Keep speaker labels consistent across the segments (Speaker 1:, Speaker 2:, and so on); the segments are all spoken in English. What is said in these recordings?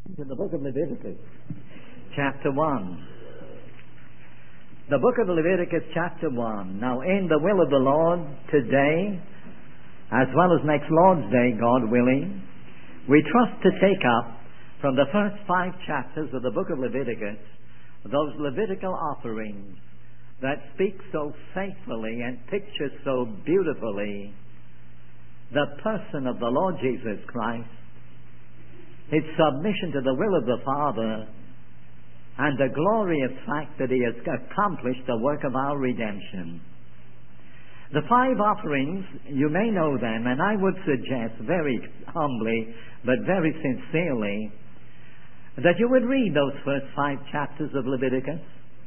Speaker 1: In the book of Leviticus, chapter 1. The book of Leviticus, chapter 1. Now, in the will of the Lord today, as well as next Lord's Day, God willing, we trust to take up from the first 5 chapters of the book of Leviticus those Levitical offerings that speak so faithfully and picture so beautifully the person of the Lord Jesus Christ, His submission to the will of the Father, and the glorious fact that He has accomplished the work of our redemption. The 5 offerings, you may know them, and I would suggest very humbly but very sincerely that you would read those first 5 chapters of Leviticus.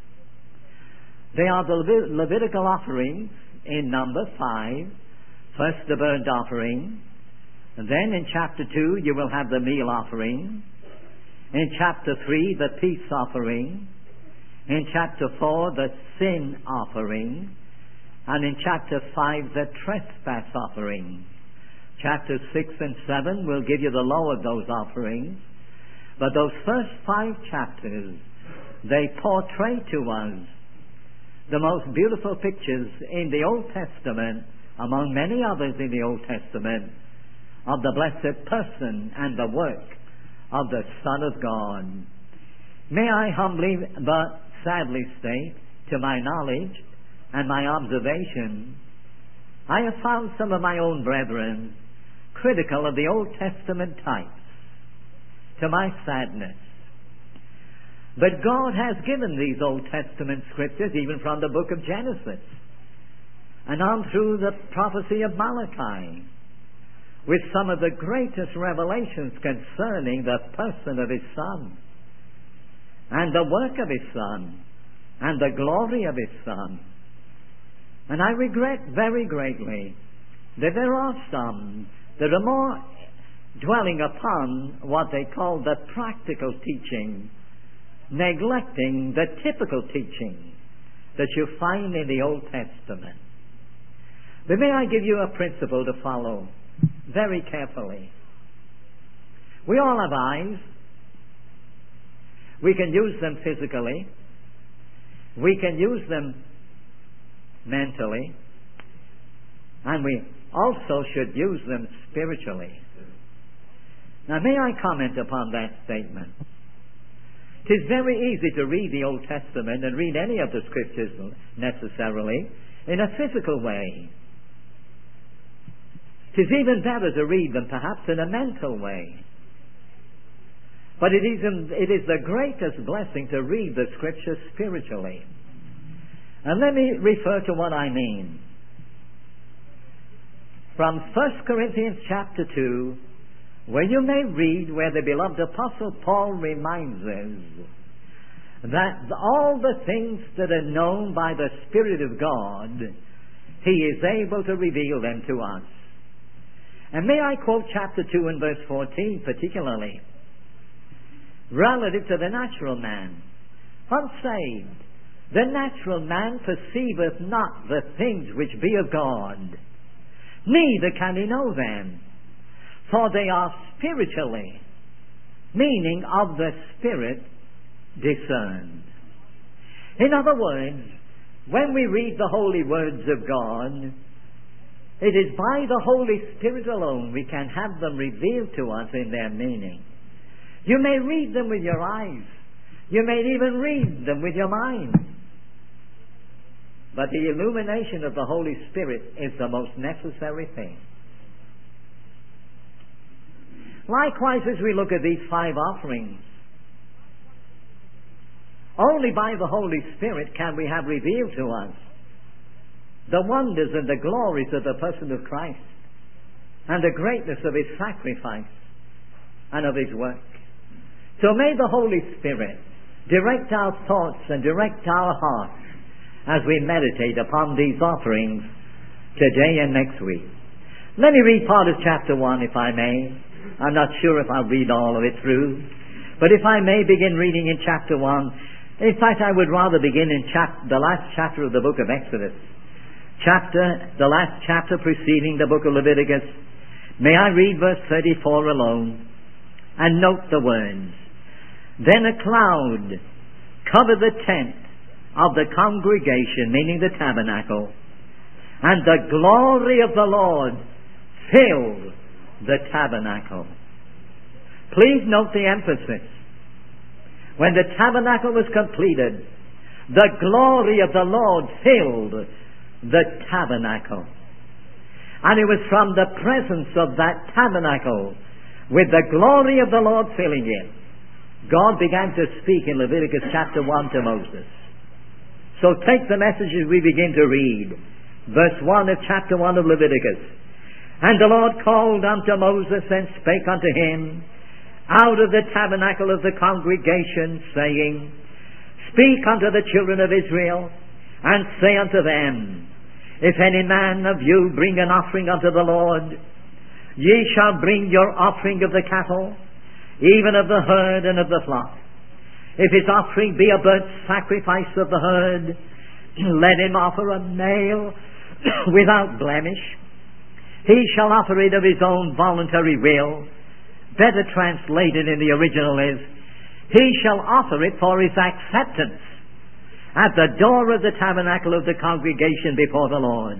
Speaker 1: They are the Levitical offerings in number 5. First, the burnt offering. And then in chapter 2, you will have the meal offering. In chapter 3, the peace offering. In chapter 4, the sin offering. And in chapter 5, the trespass offering. Chapters 6 and 7 will give you the law of those offerings. But those first 5 chapters, they portray to us the most beautiful pictures in the Old Testament, among many others in the Old Testament, of the blessed person and the work of the Son of God. May I humbly but sadly state, to my knowledge and my observation, I have found some of my own brethren critical of the Old Testament types, to my sadness. But God has given these Old Testament scriptures even from the book of Genesis and on through the prophecy of Malachi, with some of the greatest revelations concerning the person of His Son and the work of His Son and the glory of His Son. And I regret very greatly that there are some that are more dwelling upon what they call the practical teaching, neglecting the typical teaching that you find in the Old Testament. But may I give you a principle to follow very carefully. We all have eyes. We can use them physically. We can use them mentally. And we also should use them spiritually. Now, may I comment upon that statement? It is very easy to read the Old Testament and read any of the Scriptures necessarily in a physical way. It is even better to read them perhaps in a mental way. But it is the greatest blessing to read the Scriptures spiritually. And let me refer to what I mean. From 1 Corinthians chapter 2, where you may read where the beloved Apostle Paul reminds us that all the things that are known by the Spirit of God, He is able to reveal them to us. And may I quote chapter 2 and verse 14 particularly, relative to the natural man. Unsaved, the natural man perceiveth not the things which be of God, neither can he know them, for they are spiritually, meaning of the Spirit, discerned. In other words, when we read the holy words of God, it is by the Holy Spirit alone we can have them revealed to us in their meaning. You may read them with your eyes. You may even read them with your mind. But the illumination of the Holy Spirit is the most necessary thing. Likewise, as we look at these 5 offerings, only by the Holy Spirit can we have revealed to us the wonders and the glories of the person of Christ and the greatness of His sacrifice and of His work. So may the Holy Spirit direct our thoughts and direct our hearts as we meditate upon these offerings today and next week. Let me read part of chapter 1 if I may. I'm not sure if I'll read all of it through, but if I may begin reading in chapter 1. In fact, I would rather begin in the last chapter of the book of Exodus. The last chapter preceding the book of Leviticus. May I read verse 34 alone and note the words. Then a cloud covered the tent of the congregation, meaning the tabernacle, and the glory of the Lord filled the tabernacle. Please note the emphasis. When the tabernacle was completed, the glory of the Lord filled the tabernacle. And it was from the presence of that tabernacle, with the glory of the Lord filling it, God began to speak in Leviticus chapter 1 to Moses. So take the messages we begin to read. Verse 1 of chapter 1 of Leviticus. And the Lord called unto Moses and spake unto him out of the tabernacle of the congregation, saying, Speak unto the children of Israel, and say unto them, If any man of you bring an offering unto the Lord, ye shall bring your offering of the cattle, even of the herd and of the flock. If his offering be a burnt sacrifice of the herd, let him offer a male without blemish. He shall offer it of his own voluntary will. Better translated in the original is, he shall offer it for his acceptance at the door of the tabernacle of the congregation before the Lord.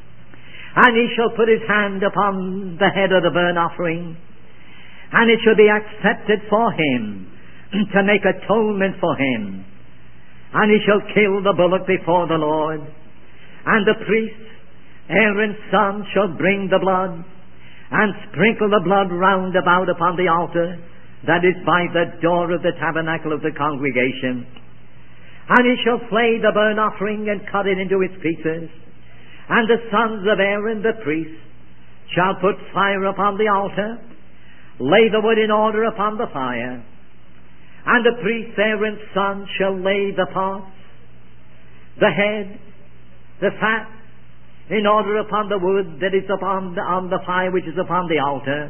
Speaker 1: And he shall put his hand upon the head of the burnt offering, and it shall be accepted for him to make atonement for him. And he shall kill the bullock before the Lord, and the priest, Aaron's son, shall bring the blood, and sprinkle the blood round about upon the altar that is by the door of the tabernacle of the congregation. And he shall flay the burnt offering and cut it into its pieces. And the sons of Aaron the priest shall put fire upon the altar, lay the wood in order upon the fire. And the priest Aaron's son shall lay the parts, the head, the fat, in order upon the wood that is upon the fire which is upon the altar.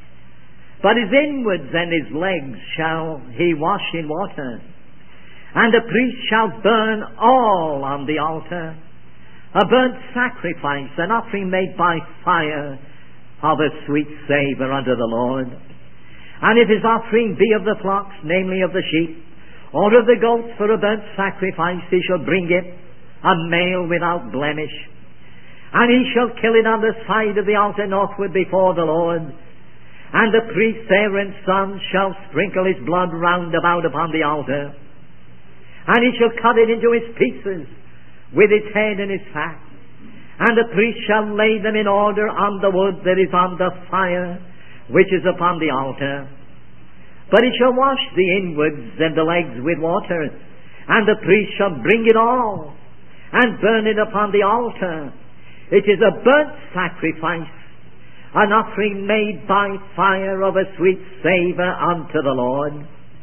Speaker 1: But his inwards and his legs shall he wash in water. And the priest shall burn all on the altar, a burnt sacrifice, an offering made by fire of a sweet savour unto the Lord. And if his offering be of the flocks, namely of the sheep, or of the goats for a burnt sacrifice, he shall bring it, a male without blemish. And he shall kill it on the side of the altar northward before the Lord. And the priest Aaron's son shall sprinkle his blood round about upon the altar. And he shall cut it into his pieces, with its head and its fat. And the priest shall lay them in order on the wood that is on the fire, which is upon the altar. But he shall wash the inwards and the legs with water, and the priest shall bring it all, and burn it upon the altar. It is a burnt sacrifice, an offering made by fire of a sweet savour unto the Lord.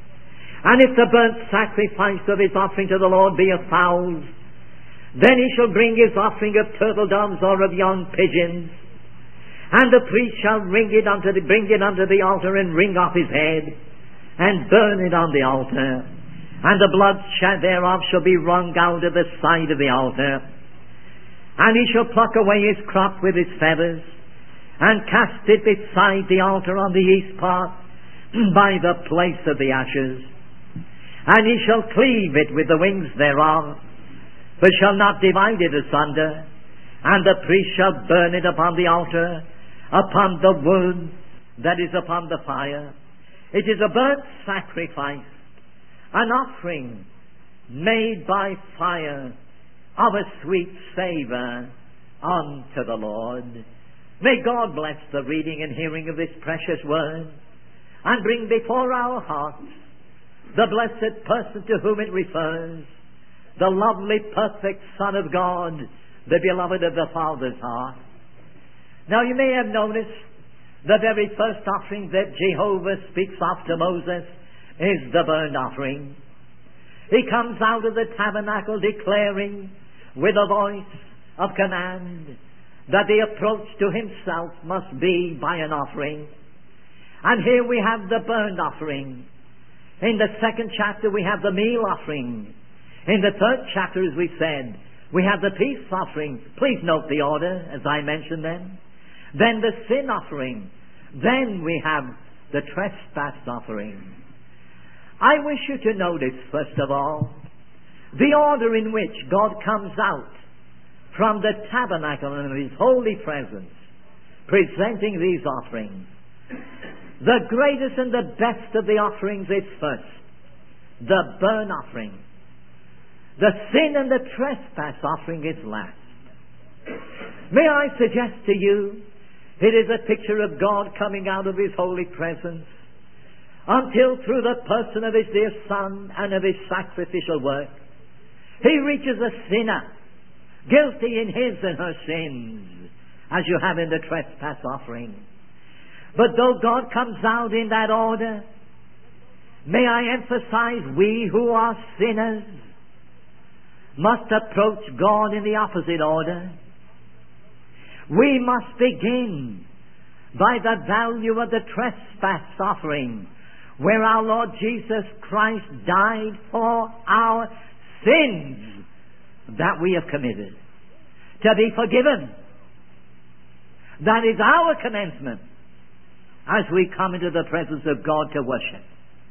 Speaker 1: And if the burnt sacrifice of his offering to the Lord be of fowls, then he shall bring his offering of turtle doves or of young pigeons. And the priest shall bring it unto the altar, and wring off his head, and burn it on the altar. And the blood thereof shall be wrung out of the side of the altar. And he shall pluck away his crop with his feathers, and cast it beside the altar on the east part, by the place of the ashes. And he shall cleave it with the wings thereof, but shall not divide it asunder. And the priest shall burn it upon the altar, upon the wood that is upon the fire. It is a burnt sacrifice, an offering made by fire of a sweet savour unto the Lord. May God bless the reading and hearing of this precious word, and bring before our hearts the blessed person to whom it refers, the lovely, perfect Son of God, the beloved of the Father's heart. Now you may have noticed the very first offering that Jehovah speaks of to Moses is the burnt offering. He comes out of the tabernacle declaring with a voice of command that the approach to himself must be by an offering. And here we have the burnt offering. In the second chapter we have the meal offering. In the third chapter, as we said, we have the peace offering. Please note the order as I mentioned them. Then the sin offering. Then we have the trespass offering. I wish you to notice, first of all, the order in which God comes out from the tabernacle and His holy presence, presenting these offerings. The greatest and the best of the offerings is first the burnt offering. The sin and the trespass offering is last. May I suggest to you, it is a picture of God coming out of His holy presence until through the person of His dear Son and of His sacrificial work, He reaches a sinner guilty in his and her sins, as you have in the trespass offering. But though God comes out in that order, may I emphasize, we who are sinners must approach God in the opposite order. We must begin by the value of the trespass offering, where our Lord Jesus Christ died for our sins that we have committed, to be forgiven. That is our commencement as we come into the presence of God to worship.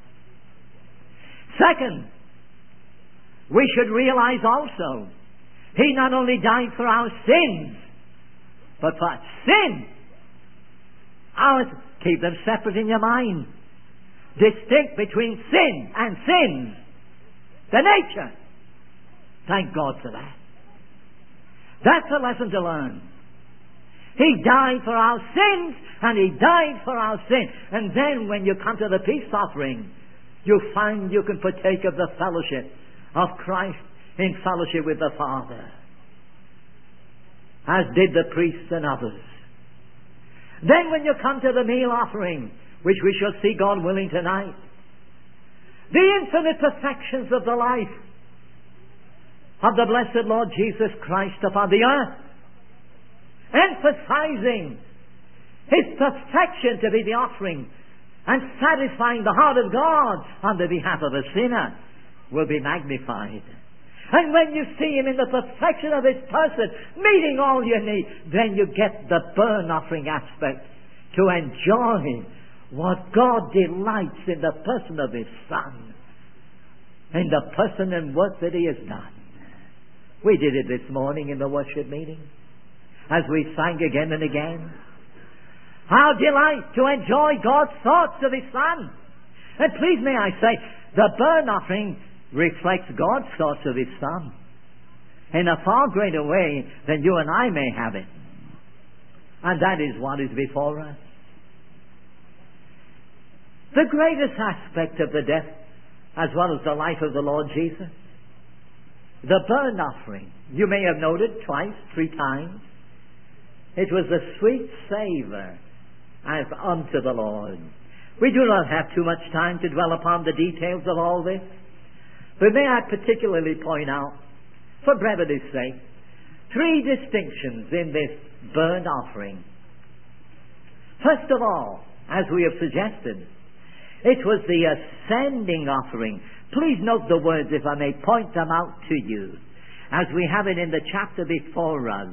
Speaker 1: Second, we should realize also, He not only died for our sins, but for sin. Ours, keep them separate in your mind. Distinct between sin and sins. The nature. Thank God for that. That's a lesson to learn. He died for our sins, and He died for our sin. And then when you come to the peace offering, you find you can partake of the fellowship of Christ in fellowship with the Father, as did the priests and others. Then when you come to the meal offering, which we shall see, God willing, tonight, the infinite perfections of the life of the blessed Lord Jesus Christ upon the earth, emphasizing His perfection to be the offering and satisfying the heart of God on the behalf of a sinner, will be magnified. And when you see Him in the perfection of His person, meeting all your need, then you get the burnt offering aspect to enjoy what God delights in the person of His Son, in the person and work that He has done. We did it this morning in the worship meeting, as we sang again and again. How delight to enjoy God's thoughts of His Son. And please may I say, the burnt offering reflects God's thoughts of His Son in a far greater way than you and I may have it. And that is what is before us. The greatest aspect of the death, as well as the life of the Lord Jesus, the burnt offering. You may have noted twice, 3 times. It was a sweet savor as unto the Lord. We do not have too much time to dwell upon the details of all this, but may I particularly point out, for brevity's sake, 3 distinctions in this burnt offering. First of all, as we have suggested, it was the ascending offering. Please note the words, if I may point them out to you, as we have it in the chapter before us.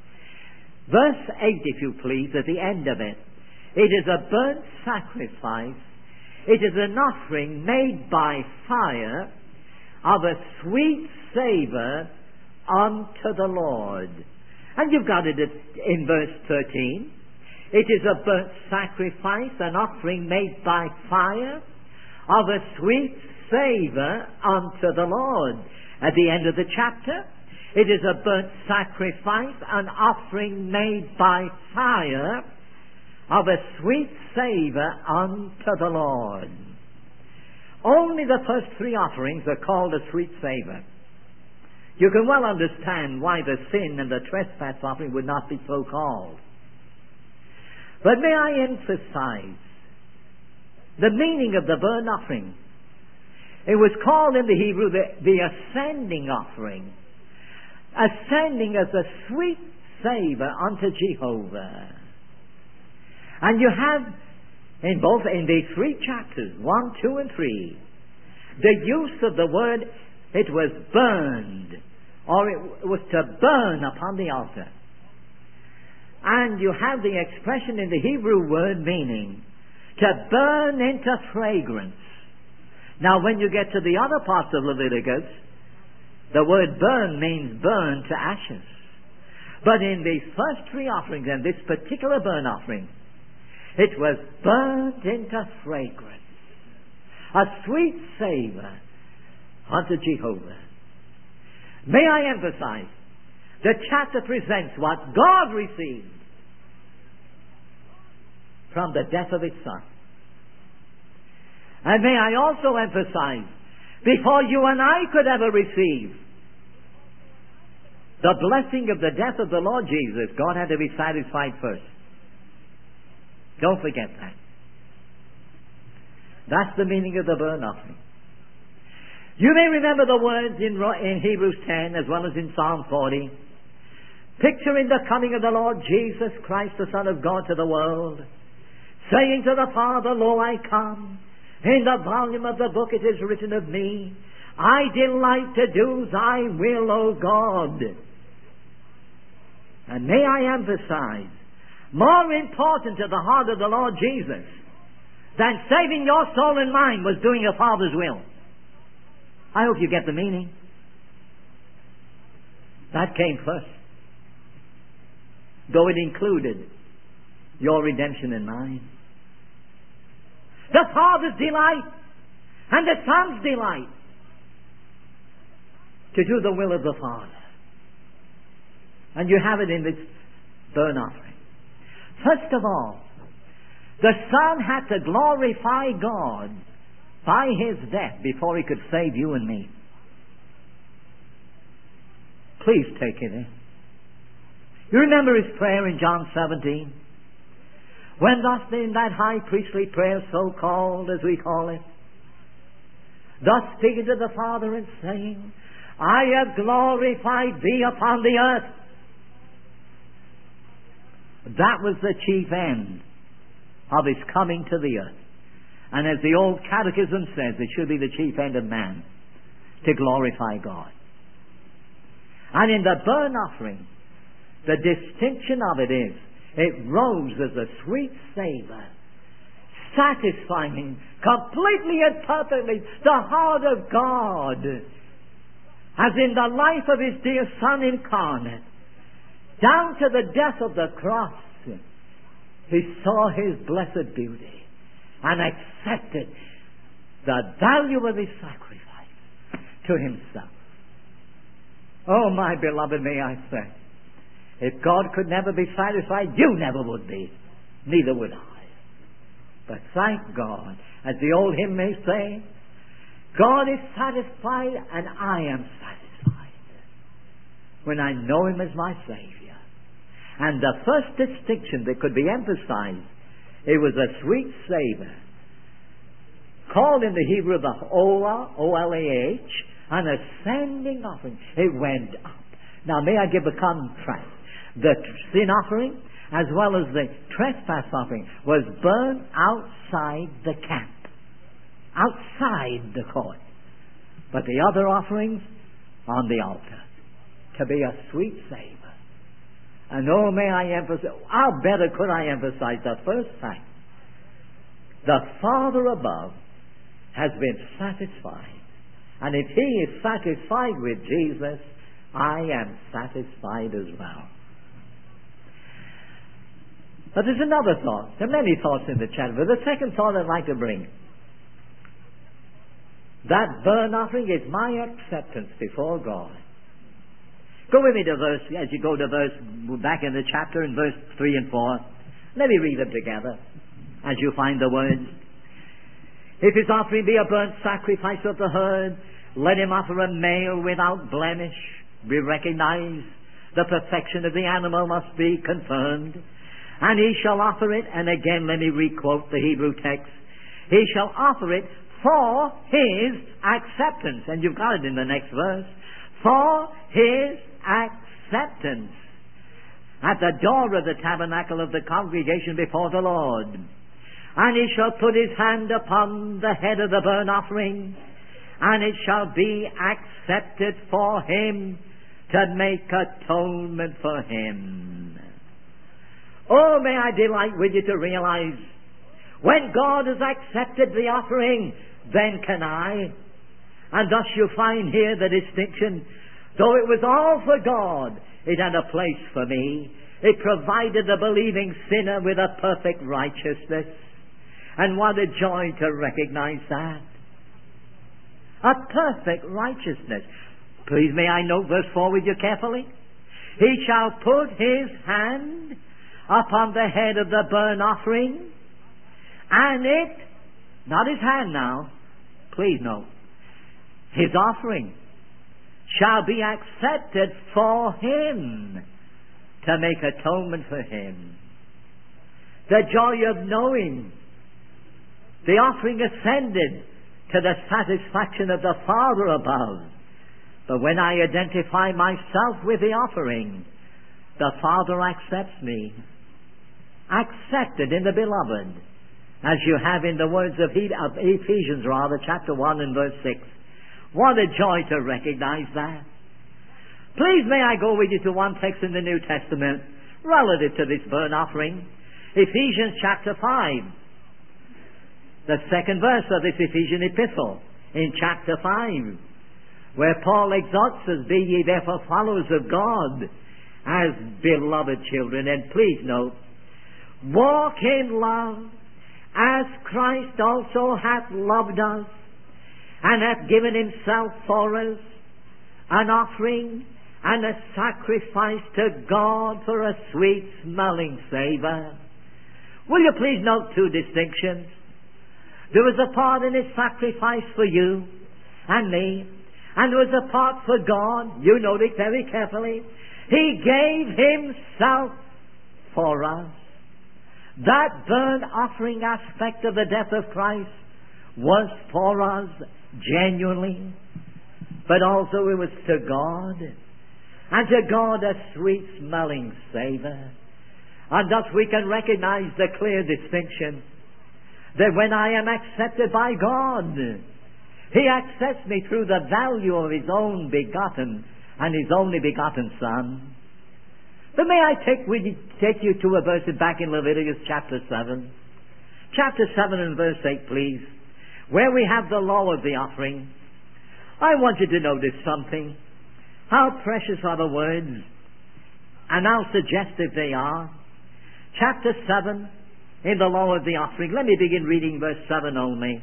Speaker 1: Verse 8, if you please, at the end of it. It is a burnt sacrifice. It is an offering made by fire of a sweet savor unto the Lord. And you've got it in verse 13. It is a burnt sacrifice, an offering made by fire of a sweet savor unto the Lord. At the end of the chapter, it is a burnt sacrifice, an offering made by fire of a sweet savor unto the Lord. Only the first 3 offerings are called a sweet savor. You can well understand why the sin and the trespass offering would not be so called. But may I emphasize the meaning of the burnt offering. It was called in the Hebrew the ascending offering. Ascending as a sweet savor unto Jehovah. And you have in these 3 chapters, 1, 2, and 3, the use of the word, it was burned, or it was to burn upon the altar. And you have the expression in the Hebrew word meaning to burn into fragrance, Now, when you get to the other parts of Leviticus, the word burn means burn to ashes. But in these first three offerings, and this particular burnt offering, it was burnt into fragrance, a sweet savor unto Jehovah. May I emphasize, the chapter presents what God received from the death of His Son. And may I also emphasize, before you and I could ever receive the blessing of the death of the Lord Jesus, God had to be satisfied first. Don't forget that. That's the meaning of the burnt offering. You may remember the words in Hebrews 10 as well as in Psalm 40, picturing the coming of the Lord Jesus Christ, the Son of God, to the world, saying to the Father, Lo, I come. In the volume of the book it is written of me, I delight to do thy will, O God. And may I emphasize, more important to the heart of the Lord Jesus than saving your soul and mine was doing your Father's will. I hope you get the meaning. That came first, though it included your redemption and mine. The Father's delight and the Son's delight to do the will of the Father. And you have it in this burnt offering. First of all, the Son had to glorify God by His death before He could save you and me. Please take it in. You remember His prayer in John 17? When thus in that high priestly prayer, so called as we call it, thus speaking to the Father and saying, I have glorified thee upon the earth. That was the chief end of His coming to the earth. And as the old catechism says, it should be the chief end of man, to glorify God. And in the burnt offering, the distinction of it is, it rose as a sweet savor, satisfying completely and perfectly the heart of God, as in the life of His dear Son incarnate, down to the death of the cross, He saw His blessed beauty and accepted the value of His sacrifice to Himself. Oh, my beloved, may I say, if God could never be satisfied, you never would be. Neither would I. But thank God, as the old hymn may say, God is satisfied and I am satisfied when I know Him as my Savior. And the first distinction that could be emphasized, it was a sweet savor, called in the Hebrew the Olah, O-L-A-H, an ascending offering. It went up. Now may I give a contrast? The sin offering as well as the trespass offering was burned outside the camp, outside the court. But the other offerings on the altar, to be a sweet savor. And oh, may I emphasize, how better could I emphasize the first fact? The Father above has been satisfied. And if He is satisfied with Jesus, I am satisfied as well. But there's another thought. There are many thoughts in the chapter, but the second thought I'd like to bring. That burnt offering is my acceptance before God. Go with me to verse, as you go to verse, back in the chapter in verse 3 and 4. Let me read them together as you find the words. If his offering be a burnt sacrifice of the herd, let him offer a male without blemish. We recognize the perfection of the animal must be confirmed. And he shall offer it, and again let me requote the Hebrew text. He shall offer it for his acceptance. And you've got it in the next verse. For his acceptance. At the door of the tabernacle of the congregation before the Lord. And he shall put his hand upon the head of the burnt offering, and it shall be accepted for him to make atonement for him. Oh, may I delight with you to realize, when God has accepted the offering, then can I. And thus you find here the distinction. Though it was all for God, it had a place for me. It provided the believing sinner with a perfect righteousness. And what a joy to recognize that. A perfect righteousness. Please may I note verse 4 with you carefully. He shall put his hand upon the head of the burnt offering, and it, not his hand now, please note, his offering shall be accepted for him to make atonement for him. The joy of knowing the offering ascended to the satisfaction of the Father above. But when I identify myself with the offering, the Father accepts me. Accepted in the Beloved, as you have in the words of Ephesians, chapter 1 and verse 6. What a joy to recognize that. Please may I go with you to one text in the New Testament relative to this burnt offering. Ephesians chapter 5. The second verse of this Ephesian epistle in chapter 5, where Paul exhorts us, be ye therefore followers of God as beloved children. And please note, walk in love as Christ also hath loved us and hath given himself for us, an offering and a sacrifice to God for a sweet smelling savour. Will you please note two distinctions? There was a part in his sacrifice for you and me, and there was a part for God. You note it very carefully. He gave himself for us. That burnt offering aspect of the death of Christ was for us genuinely, but also it was to God, and to God a sweet smelling savour. And thus we can recognize the clear distinction that when I am accepted by God, he accepts me through the value of his own begotten and his only begotten Son. But may I take you to a verse back in Leviticus chapter 7. Chapter 7 and verse 8, please, where we have the law of the offering. I want you to notice something. How precious are the words, and how suggestive they are. Chapter 7, in the law of the offering. Let me begin reading verse 7 only,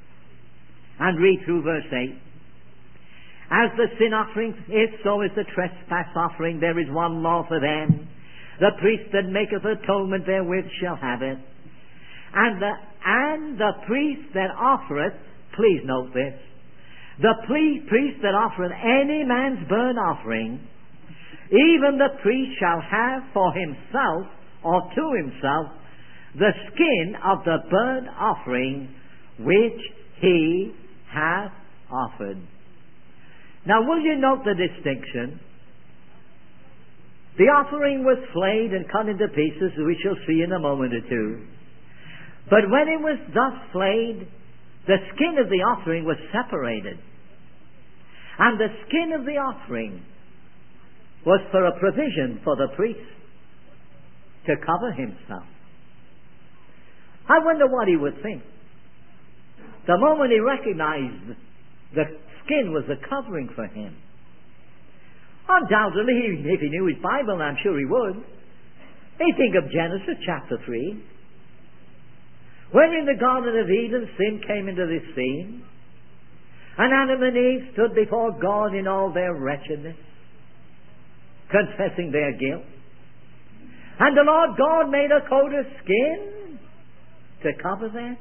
Speaker 1: and read through verse 8. As the sin offering is, so is the trespass offering. There is one law for them. The priest that maketh atonement therewith shall have it. And the priest that offereth, please note this, the priest that offereth any man's burnt offering, even the priest shall have for himself, or to himself, the skin of the burnt offering which he hath offered. Now will you note the distinction? The offering was flayed and cut into pieces, as we shall see in a moment or two. But when it was thus flayed, the skin of the offering was separated. And the skin of the offering was for a provision for the priest to cover himself. I wonder what he would think. The moment he recognized the skin was a covering for him. Undoubtedly, if he knew his Bible, and I'm sure he would, he'd think of Genesis chapter 3. When in the Garden of Eden sin came into this scene, and Adam and Eve stood before God in all their wretchedness, confessing their guilt. And the Lord God made a coat of skin to cover them.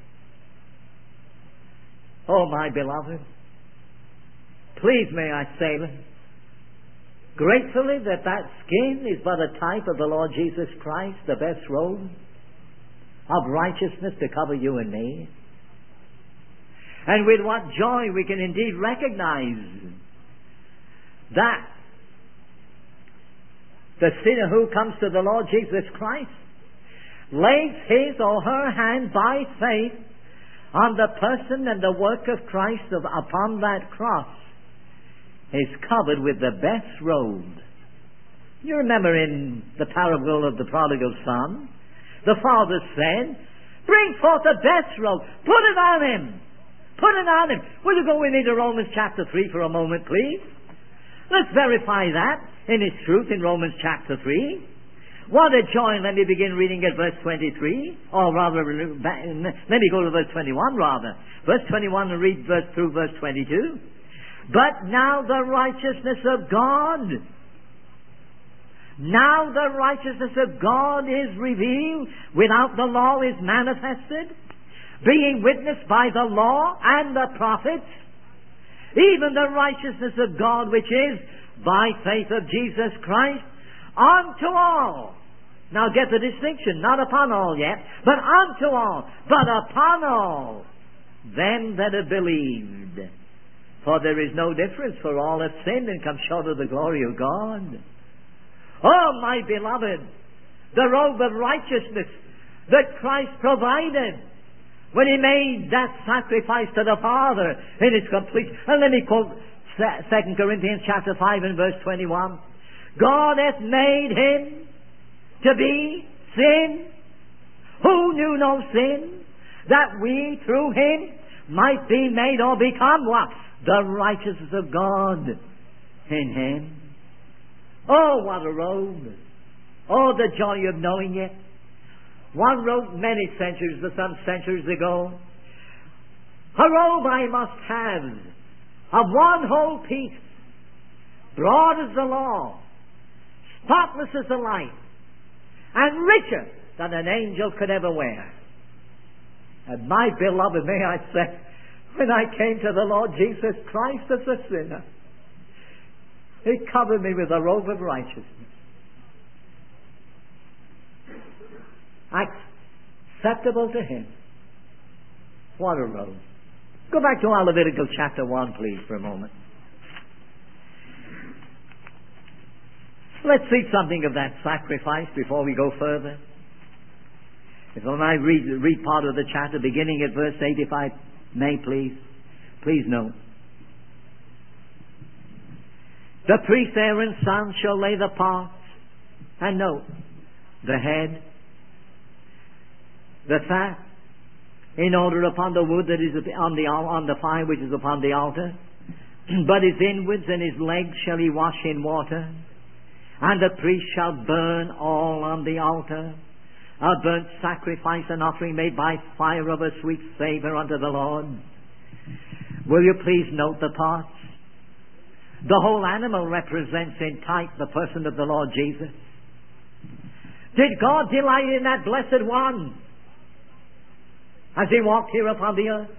Speaker 1: Oh, my beloved, please may I say gratefully that skin is but a type of the Lord Jesus Christ, the best robe of righteousness to cover you and me. And with what joy we can indeed recognize that the sinner who comes to the Lord Jesus Christ lays his or her hand by faith on the person and the work of Christ upon that cross, is covered with the best robe. You remember in the parable of the prodigal son, the father said, bring forth the best robe, put it on him, Put it on him. Will you go with me to Romans chapter 3 for a moment, please? Let's verify that in its truth in Romans chapter 3. What a joy. Let me begin reading at verse 23. Or rather, let me go to verse 21 rather. Verse 21 and read through verse 22. But now the righteousness of God. Now the righteousness of God is revealed, without the law is manifested, being witnessed by the law and the prophets, even the righteousness of God which is by faith of Jesus Christ unto all. Now get the distinction, not upon all yet, but unto all, but upon all them that have believed. For there is no difference, for all have sinned and come short of the glory of God. Oh, my beloved, the robe of righteousness that Christ provided when He made that sacrifice to the Father in its complete. And let me quote 2 Corinthians chapter 5 and verse 21. God hath made Him to be sin, who knew no sin, that we through Him might be made or become what? The righteousness of God in Him. Oh, what a robe. Oh, the joy of knowing it. One wrote many centuries, some centuries ago, a robe I must have of one whole piece, broad as the law, spotless as the light, and richer than an angel could ever wear. And my beloved, may I say, when I came to the Lord Jesus Christ as a sinner, He covered me with a robe of righteousness. Acceptable to Him. What a robe. Go back to our Leviticus chapter 1, please, for a moment. Let's see something of that sacrifice before we go further. If I might read part of the chapter beginning at verse 8, if I may, please. Please note. The priest Aaron's son shall lay the parts, and note, the head, the fat, in order upon the wood that is on the fire which is upon the altar. But his inwards and his legs shall he wash in water, and the priest shall burn all on the altar, a burnt sacrifice, an offering made by fire of a sweet savour unto the Lord. Will you please note the parts? The whole animal represents in type the person of the Lord Jesus. Did God delight in that blessed one as He walked here upon the earth?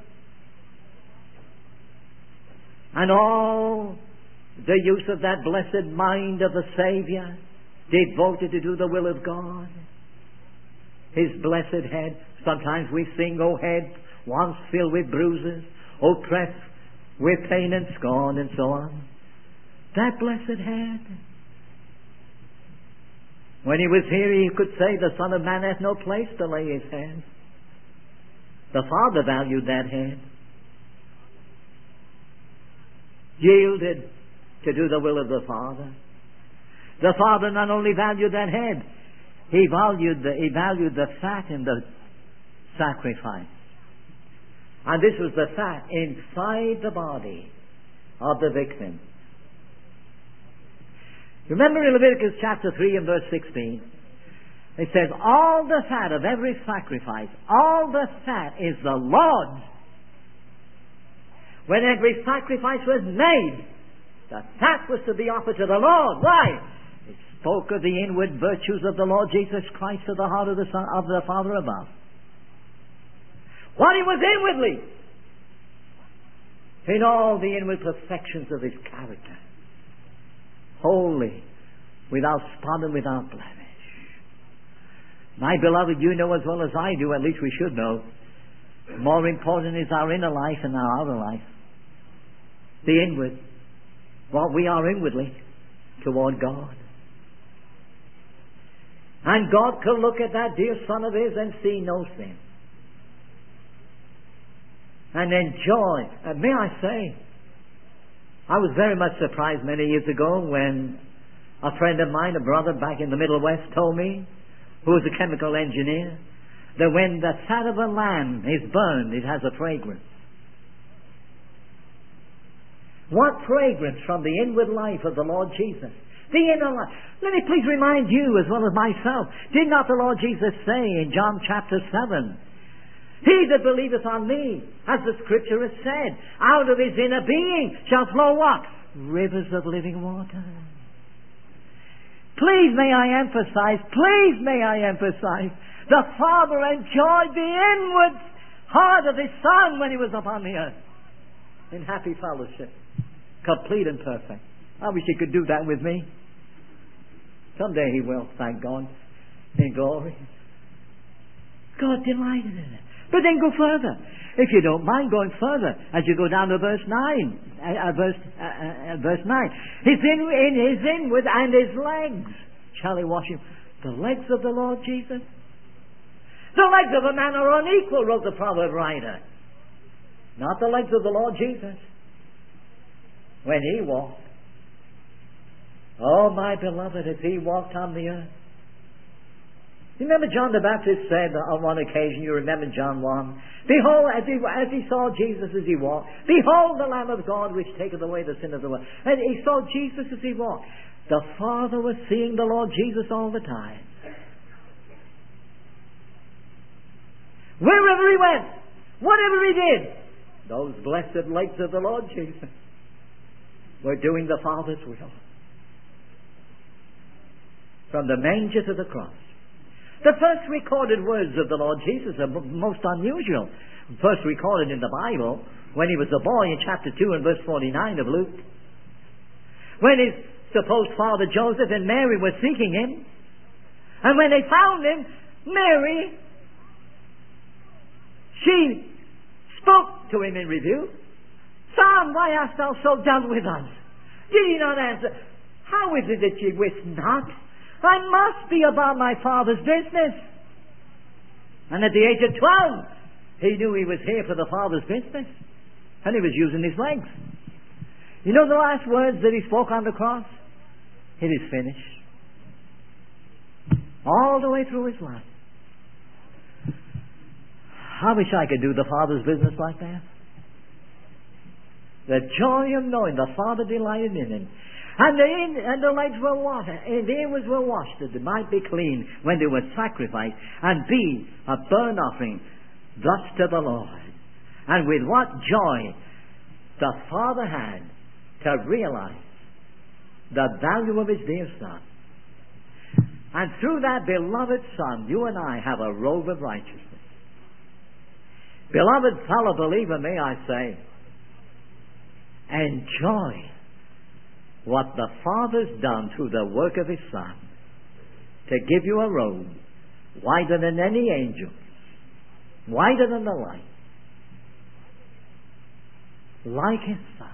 Speaker 1: And all the use of that blessed mind of the Saviour devoted to do the will of God. His blessed head. Sometimes we sing, O head, once filled with bruises, oppressed with pain and scorn, and so on. That blessed head. When He was here, He could say, the Son of Man hath no place to lay His head. The Father valued that head. Yielded to do the will of the Father. The Father not only valued that head, He valued the fat in the sacrifice. And this was the fat inside the body of the victim. Remember in Leviticus chapter 3 and verse 16, it says, all the fat of every sacrifice, all the fat is the Lord's. When every sacrifice was made, the fat was to be offered to the Lord. Why? It spoke of the inward virtues of the Lord Jesus Christ to the heart of the Son of the Father above. What He was inwardly, in all the inward perfections of His character, holy, without spot and without blemish. My beloved, you know as well as I do, at least we should know, more important is our inner life and our outer life. The inward, what we are inwardly toward God. And God could look at that dear Son of His and see no sin. And enjoy. May I say, I was very much surprised many years ago when a friend of mine, a brother back in the Middle West, told me, who was a chemical engineer, that when the fat of a lamb is burned, it has a fragrance. What fragrance from the inward life of the Lord Jesus. The inner life. Let me please remind you as well as myself. Did not the Lord Jesus say in John chapter 7, He that believeth on me, as the Scripture has said, out of his inner being shall flow what? Rivers of living water. Please may I emphasize, the Father enjoyed the inward heart of His Son when He was upon the earth. In happy fellowship. Complete and perfect. I wish He could do that with me. Someday He will, thank God. In glory. God delighted in it. But then go further. If you don't mind going further, as you go down to verse 9. Verse 9. In His inward and His legs shall He wash him. The legs of the Lord Jesus? The legs of a man are unequal, wrote the proverb writer. Not the legs of the Lord Jesus. When He walked. Oh, my beloved, if He walked on the earth. You remember John the Baptist said on one occasion, you remember John 1, Behold, as he saw Jesus as He walked, Behold the Lamb of God which taketh away the sin of the world. And He saw Jesus as He walked. The Father was seeing the Lord Jesus all the time. Wherever He went, whatever He did, those blessed legs of the Lord Jesus were doing the Father's will. From the manger to the cross. The first recorded words of the Lord Jesus are most unusual. First recorded in the Bible when He was a boy in chapter 2 and verse 49 of Luke. When His supposed father Joseph and Mary were seeking Him. And when they found Him, Mary, she spoke to Him in rebuke. Son, why hast thou so done with us? Did He not answer, How is it that ye wist not? I must be about my Father's business. And at the age of 12, He knew He was here for the Father's business. And He was using His legs. You know the last words that He spoke on the cross? It is finished. All the way through His life. I wish I could do the Father's business like that. The joy of knowing the Father delighted in Him. And the legs were washed, and the inwards were washed, that they might be clean when they were sacrificed, and be a burnt offering thus to the Lord. And with what joy the Father had to realize the value of His dear Son. And through that beloved Son, you and I have a robe of righteousness. Beloved fellow believer, may I say, enjoy what the Father's done through the work of His Son to give you a robe whiter than any angel, whiter than the light, like His Son.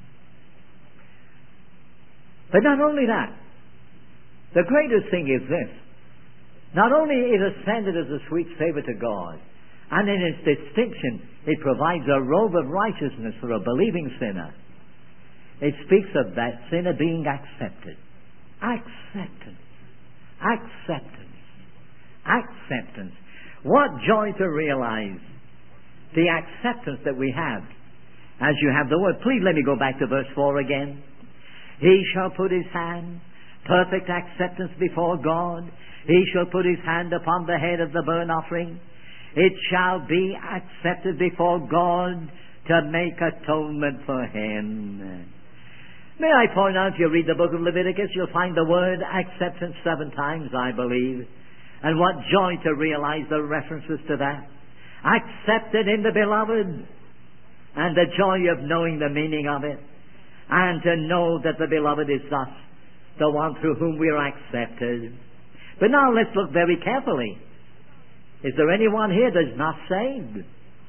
Speaker 1: But not only that, the greatest thing is this. Not only it ascended as a sweet savor to God, and in its distinction it provides a robe of righteousness for a believing sinner. It speaks of that sinner being accepted. Acceptance. Acceptance. Acceptance. What joy to realize the acceptance that we have as you have the word. Please let me go back to verse 4 again. He shall put his hand, perfect acceptance before God. He shall put his hand upon the head of the burnt offering. It shall be accepted before God to make atonement for him. May I point out, if you read the book of Leviticus, you'll find the word acceptance 7 times, I believe. And what joy to realize the references to that. Accepted in the beloved. And the joy of knowing the meaning of it. And to know that the beloved is thus the one through whom we are accepted. But now let's look very carefully. Is there anyone here that's not saved?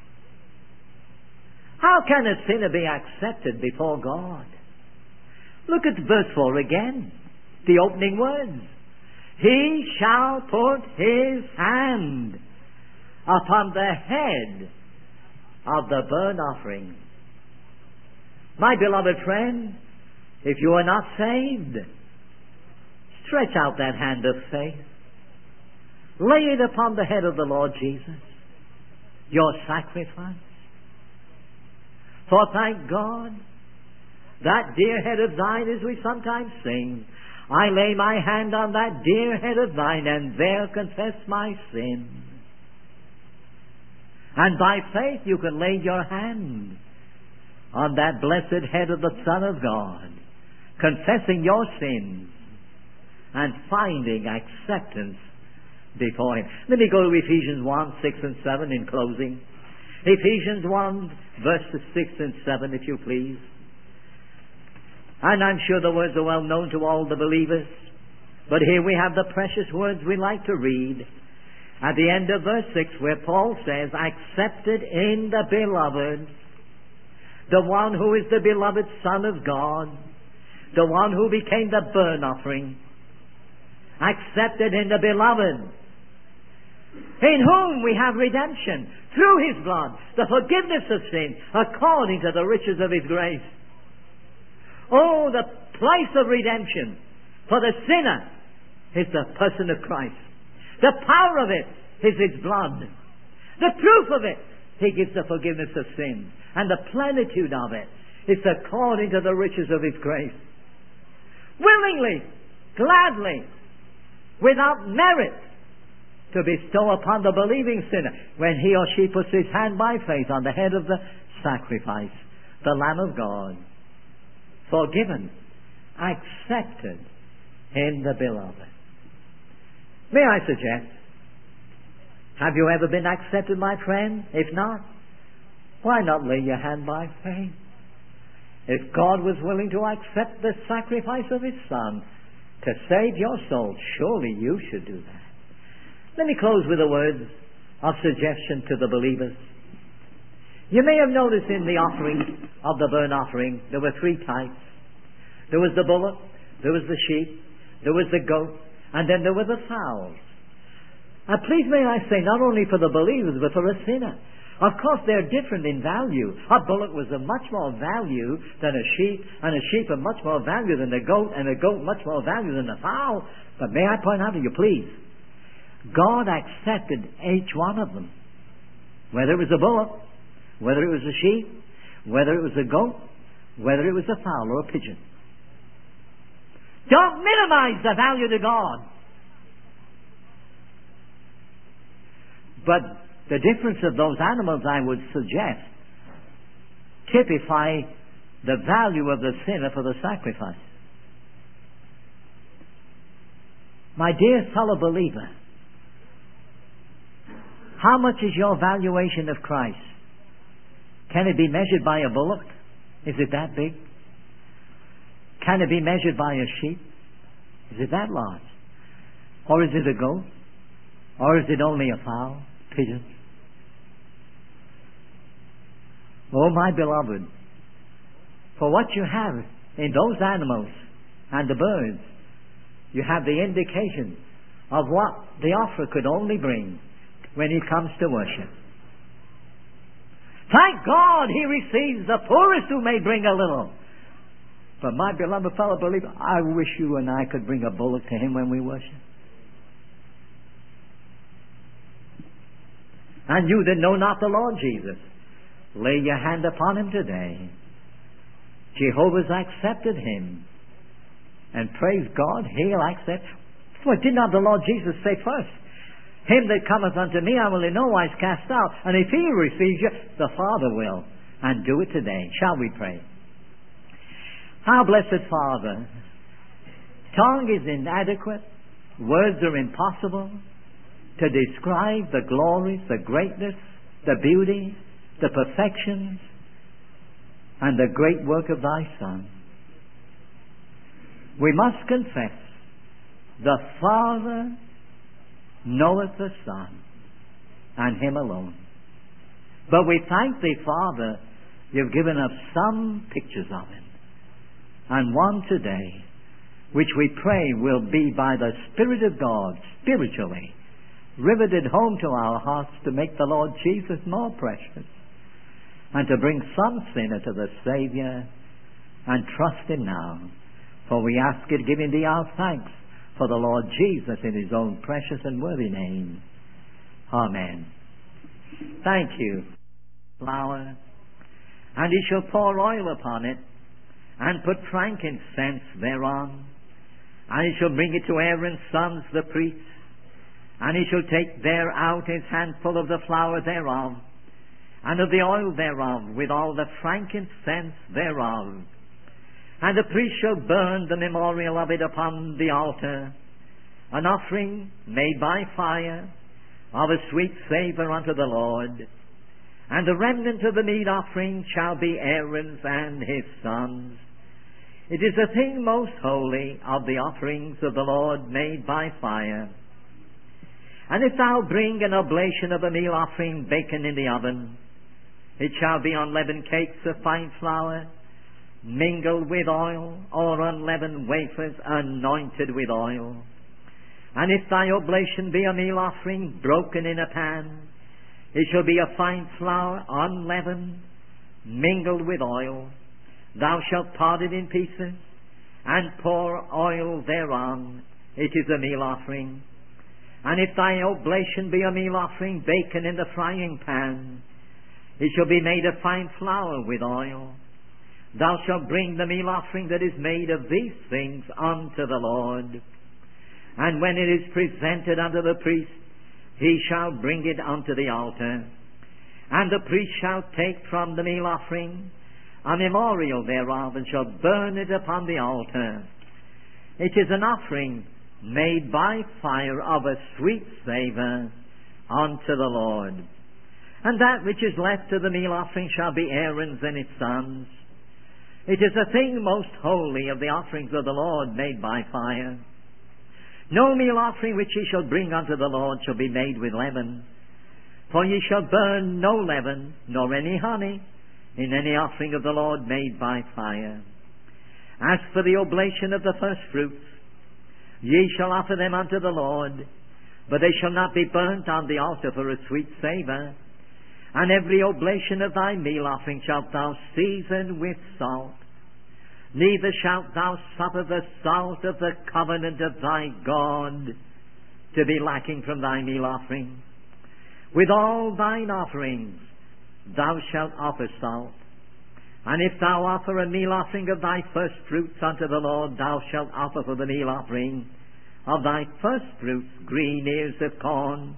Speaker 1: How can a sinner be accepted before God? Look at verse 4 again. The opening words. He shall put his hand upon the head of the burnt offering. My beloved friend, if you are not saved, stretch out that hand of faith. Lay it upon the head of the Lord Jesus, your sacrifice. For thank God, that dear head of thine, as we sometimes sing. I lay my hand on that dear head of thine, and there confess my sin. And by faith you can lay your hand on that blessed head of the Son of God, confessing your sins and finding acceptance before Him. Let me go to Ephesians 1, 6 and 7 in closing. Ephesians 1, verses 6 and 7, if you please. And I'm sure the words are well known to all the believers, but here we have the precious words we like to read. At the end of verse 6, where Paul says, accepted in the beloved, the one who is the beloved Son of God, the one who became the burnt offering, accepted in the beloved, in whom we have redemption, through His blood, the forgiveness of sin, according to the riches of His grace. Oh, the place of redemption for the sinner is the person of Christ. The power of it is His blood. The proof of it, He gives the forgiveness of sin. And the plenitude of it is according to the riches of His grace. Willingly, gladly, without merit, to bestow upon the believing sinner when he or she puts his hand by faith on the head of the sacrifice, the Lamb of God. Forgiven, accepted in the beloved. May I suggest, have you ever been accepted, my friend? If not, why not lay your hand by faith? If God was willing to accept the sacrifice of His Son to save your soul, surely you should do that. Let me close with a word of suggestion to the believers. You may have noticed in the offering of the burnt offering, there were three types. There was the bullock, there was the sheep, there was the goat, and then there were the fowls. Please may I say, not only for the believers, but for a sinner. Of course, they're different in value. A bullock was of much more value than a sheep, and a sheep of much more value than a goat, and a goat much more value than a fowl. But may I point out to you, please, God accepted each one of them. Whether it was a bullock, whether it was a sheep, whether it was a goat, whether it was a fowl or a pigeon. Don't minimize the value to God. But the difference of those animals, I would suggest, typify the value of the sinner for the sacrifice. My dear fellow believer, how much is your valuation of Christ? Can it be measured by a bullock? Is it that big? Can it be measured by a sheep? Is it that large? Or is it a goat? Or is it only a fowl? Pigeon? Oh, my beloved, for what you have in those animals and the birds, you have the indication of what the offerer could only bring when he comes to worship. Thank God He receives the poorest who may bring a little. But my beloved fellow believer, I wish you and I could bring a bullock to Him when we worship. And you that know not the Lord Jesus, lay your hand upon him today. Jehovah's accepted him. And praise God, He'll accept. What did not the Lord Jesus say first? Him that cometh unto me I will in no wise cast out. And if He receives you, the Father will. And do it today. Shall we pray? Our blessed Father, tongue is inadequate, words are impossible to describe the glories, the greatness, the beauty, the perfections, and the great work of Thy Son. We must confess, the Father knoweth the Son, and Him alone. But we thank Thee, Father, You've given us some pictures of Him, and one today, which we pray will be by the Spirit of God, spiritually, riveted home to our hearts to make the Lord Jesus more precious, and to bring some sinner to the Savior, and trust Him now. For we ask it, giving Thee our thanks for the Lord Jesus in His own precious and worthy name. Amen. Thank you. Flour, and He shall pour oil upon it, and put frankincense thereon. And he shall bring it to Aaron's sons the priests, and he shall take there out his handful of the flour thereof, and of the oil thereof, with all the frankincense thereof. And the priest shall burn the memorial of it upon the altar, an offering made by fire, of a sweet savour unto the Lord. And the remnant of the meat offering shall be Aaron's and his sons. It is a thing most holy of the offerings of the Lord made by fire. And if thou bring an oblation of a meal offering baken in the oven, it shall be unleavened cakes of fine flour, mingled with oil, or unleavened wafers anointed with oil. And if thy oblation be a meal offering broken in a pan, it shall be a fine flour, unleavened, mingled with oil. Thou shalt part it in pieces, and pour oil thereon. It is a meal offering. And if thy oblation be a meal offering baken in the frying pan, it shall be made of fine flour with oil. Thou shalt bring the meal offering that is made of these things unto the Lord. And when it is presented unto the priest, he shall bring it unto the altar. And the priest shall take from the meal offering a memorial thereof, and shall burn it upon the altar. It is an offering made by fire of a sweet savour unto the Lord. And that which is left of the meal offering shall be Aaron's and his sons. It is a thing most holy of the offerings of the Lord made by fire. No meal offering which ye shall bring unto the Lord shall be made with leaven. For ye shall burn no leaven, nor any honey, in any offering of the Lord made by fire. As for the oblation of the first fruits, ye shall offer them unto the Lord, but they shall not be burnt on the altar for a sweet savour. And every oblation of thy meal offering shalt thou season with salt. Neither shalt thou suffer the salt of the covenant of thy God to be lacking from thy meal offering. With all thine offerings thou shalt offer salt. And if thou offer a meal offering of thy first fruits unto the Lord, thou shalt offer for the meal offering of thy first fruits green ears of corn,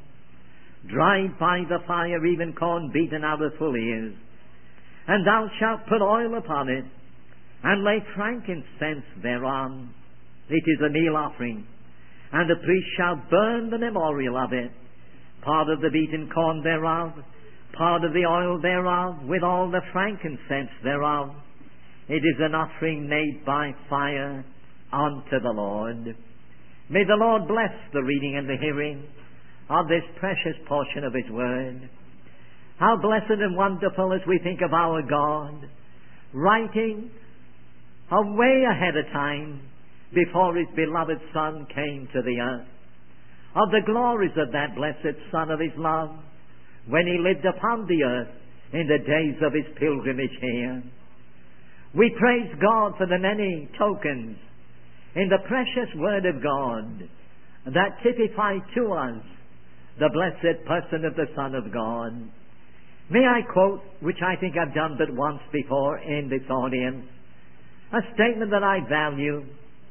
Speaker 1: dried by the fire, even corn beaten out of full ears. And thou shalt put oil upon it, and lay frankincense thereon. It is a meal offering. And the priest shall burn the memorial of it, part of the beaten corn thereof, part of the oil thereof, with all the frankincense thereof. It is an offering made by fire unto the Lord. May the Lord bless the reading and the hearing of this precious portion of His Word. How blessed and wonderful as we think of our God, writing way ahead of time before His beloved Son came to the earth, of the glories of that blessed Son of His love, when He lived upon the earth in the days of His pilgrimage here. We praise God for the many tokens in the precious Word of God that typify to us the blessed person of the Son of God. May I quote, which I think I've done but once before in this audience, a statement that I value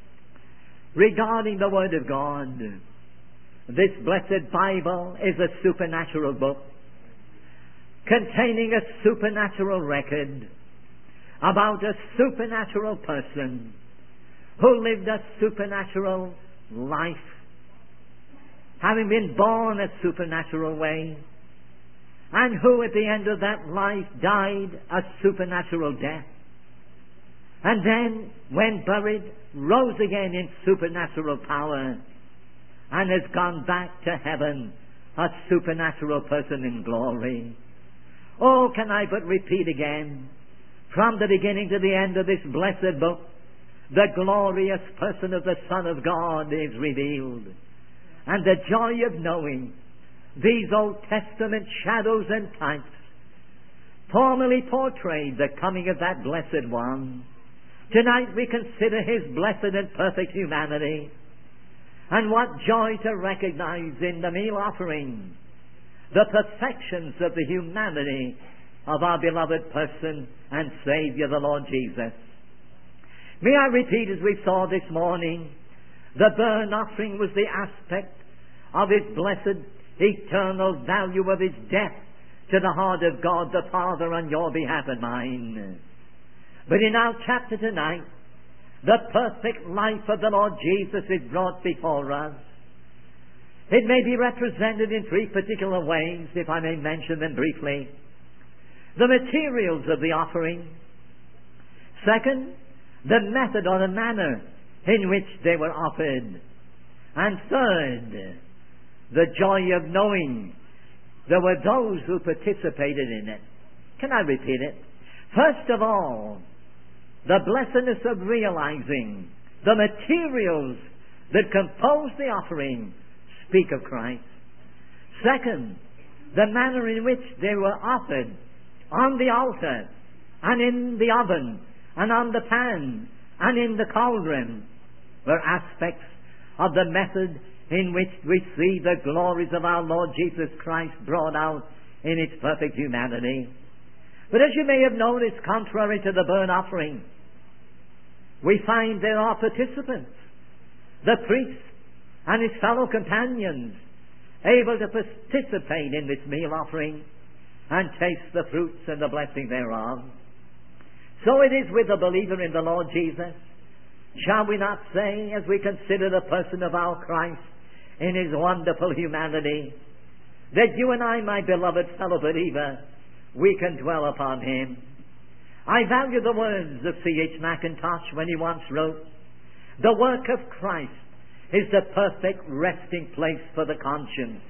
Speaker 1: regarding the Word of God. This blessed Bible is a supernatural book containing a supernatural record about a supernatural person who lived a supernatural life, having been born a supernatural way, and who at the end of that life died a supernatural death, and then, when buried, rose again in supernatural power, and has gone back to heaven, a supernatural person in glory. Oh, can I but repeat again, from the beginning to the end of this blessed book, the glorious person of the Son of God is revealed. And the joy of knowing these Old Testament shadows and types formerly portrayed the coming of that blessed one. Tonight we consider His blessed and perfect humanity. And what joy to recognize in the meal offering the perfections of the humanity of our beloved person and Savior, the Lord Jesus. May I repeat, as we saw this morning, the burnt offering was the aspect of His blessed eternal value of His death to the heart of God the Father on your behalf and mine. But in our chapter tonight, the perfect life of the Lord Jesus is brought before us. It may be represented in three particular ways, if I may mention them briefly. The materials of the offering. Second, the method or the manner in which they were offered. And third, the joy of knowing there were those who participated in it. Can I repeat it? First of all, the blessedness of realizing the materials that compose the offering speak of Christ. Second, the manner in which they were offered on the altar and in the oven and on the pan and in the cauldron were aspects of the method in which we see the glories of our Lord Jesus Christ brought out in His perfect humanity. But as you may have noticed, contrary to the burnt offering, we find there are participants, the priest and his fellow companions, able to participate in this meal offering and taste the fruits and the blessing thereof. So it is with the believer in the Lord Jesus. Shall we not say, as we consider the person of our Christ in His wonderful humanity, that you and I, my beloved fellow believer, we can dwell upon Him. I value the words of C.H. Mackintosh when he once wrote, "The work of Christ is the perfect resting place for the conscience.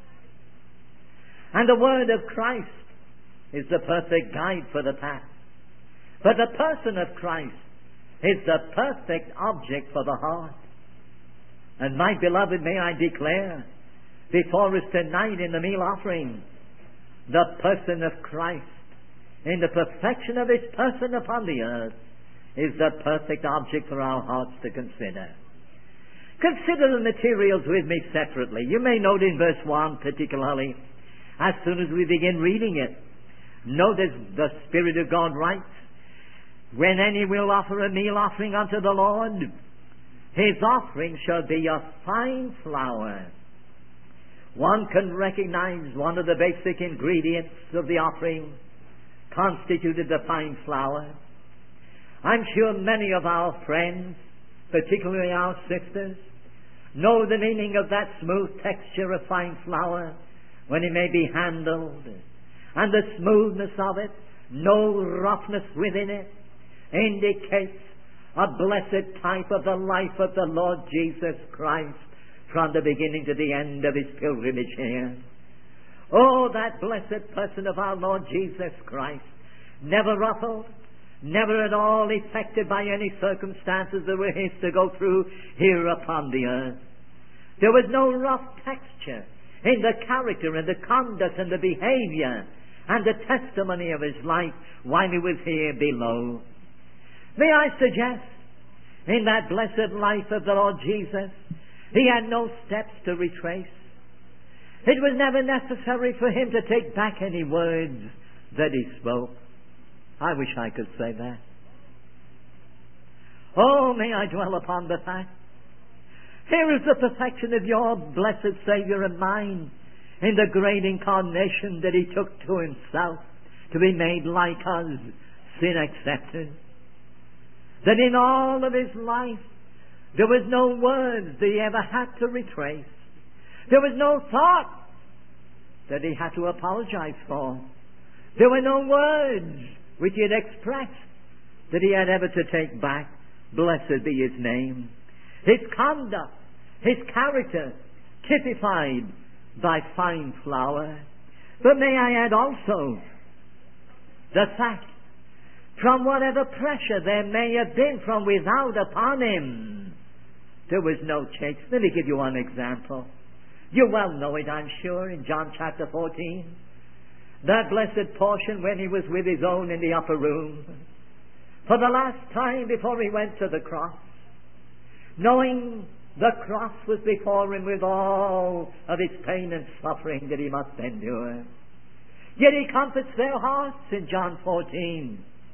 Speaker 1: And the word of Christ is the perfect guide for the path. But the person of Christ is the perfect object for the heart." And my beloved, may I declare before us tonight in the meal offering, the person of Christ, in the perfection of His person upon the earth, is the perfect object for our hearts to consider. Consider the materials with me separately. You may note in verse 1 particularly, as soon as we begin reading it, notice the Spirit of God writes, "When any will offer a meal offering unto the Lord, his offering shall be of fine flour." One can recognize one of the basic ingredients of the offering constituted the fine flour. I'm sure many of our friends, particularly our sisters, know the meaning of that smooth texture of fine flour when it may be handled, and the smoothness of it, no roughness within it, indicates a blessed type of the life of the Lord Jesus Christ from the beginning to the end of His pilgrimage here. Oh, that blessed person of our Lord Jesus Christ, never ruffled, never at all affected by any circumstances that were His to go through here upon the earth. There was no rough texture in the character and the conduct and the behavior and the testimony of His life while He was here below. May I suggest, in that blessed life of the Lord Jesus, He had no steps to retrace. It was never necessary for Him to take back any words that He spoke. I wish I could say that. Oh, may I dwell upon the fact. Here is the perfection of your blessed Savior and mine in the great incarnation that He took to Himself to be made like us, sin accepted. That in all of His life there was no words that He ever had to retrace. There was no thought that He had to apologize for. There were no words which He had expressed that He had ever to take back. Blessed be His name. His conduct, His character, typified by fine flour. But may I add also the fact, from whatever pressure there may have been from without upon Him, there was no change. Let me give you one example. You well know it, I'm sure, in John chapter 14. That blessed portion when He was with His own in the upper room, for the last time before He went to the cross, knowing the cross was before Him with all of His pain and suffering that He must endure. Yet He comforts their hearts in John 14.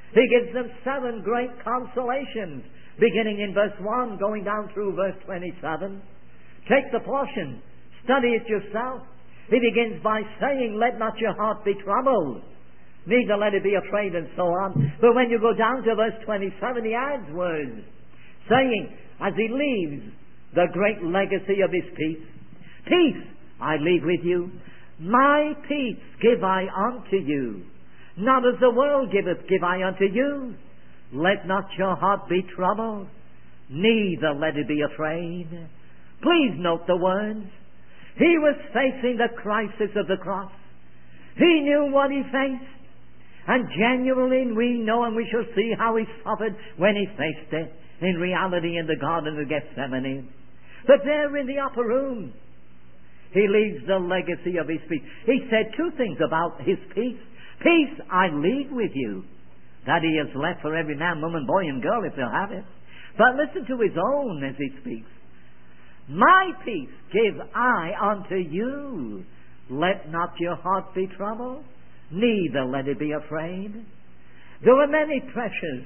Speaker 1: He gives them 7 great consolations, beginning in verse 1, going down through verse 27. Take the portion, study it yourself. He begins by saying, let not your heart be troubled, neither let it be afraid, and so on. But when you go down to verse 27, he adds words, saying, as he leaves the great legacy of his peace, peace I leave with you, my peace give I unto you. Not as the world giveth, give I unto you. Let not your heart be troubled, neither let it be afraid. Please note the words. He was facing the crisis of the cross. He knew what he faced. And genuinely we know, and we shall see how he suffered when he faced it, in reality in the Garden of Gethsemane. But there in the upper room, he leaves the legacy of his peace. He said 2 things about his peace. Peace I leave with you, that he has left for every man, woman, boy, and girl, if they'll have it. But listen to his own as he speaks. My peace give I unto you. Let not your heart be troubled, neither let it be afraid. There were many pressures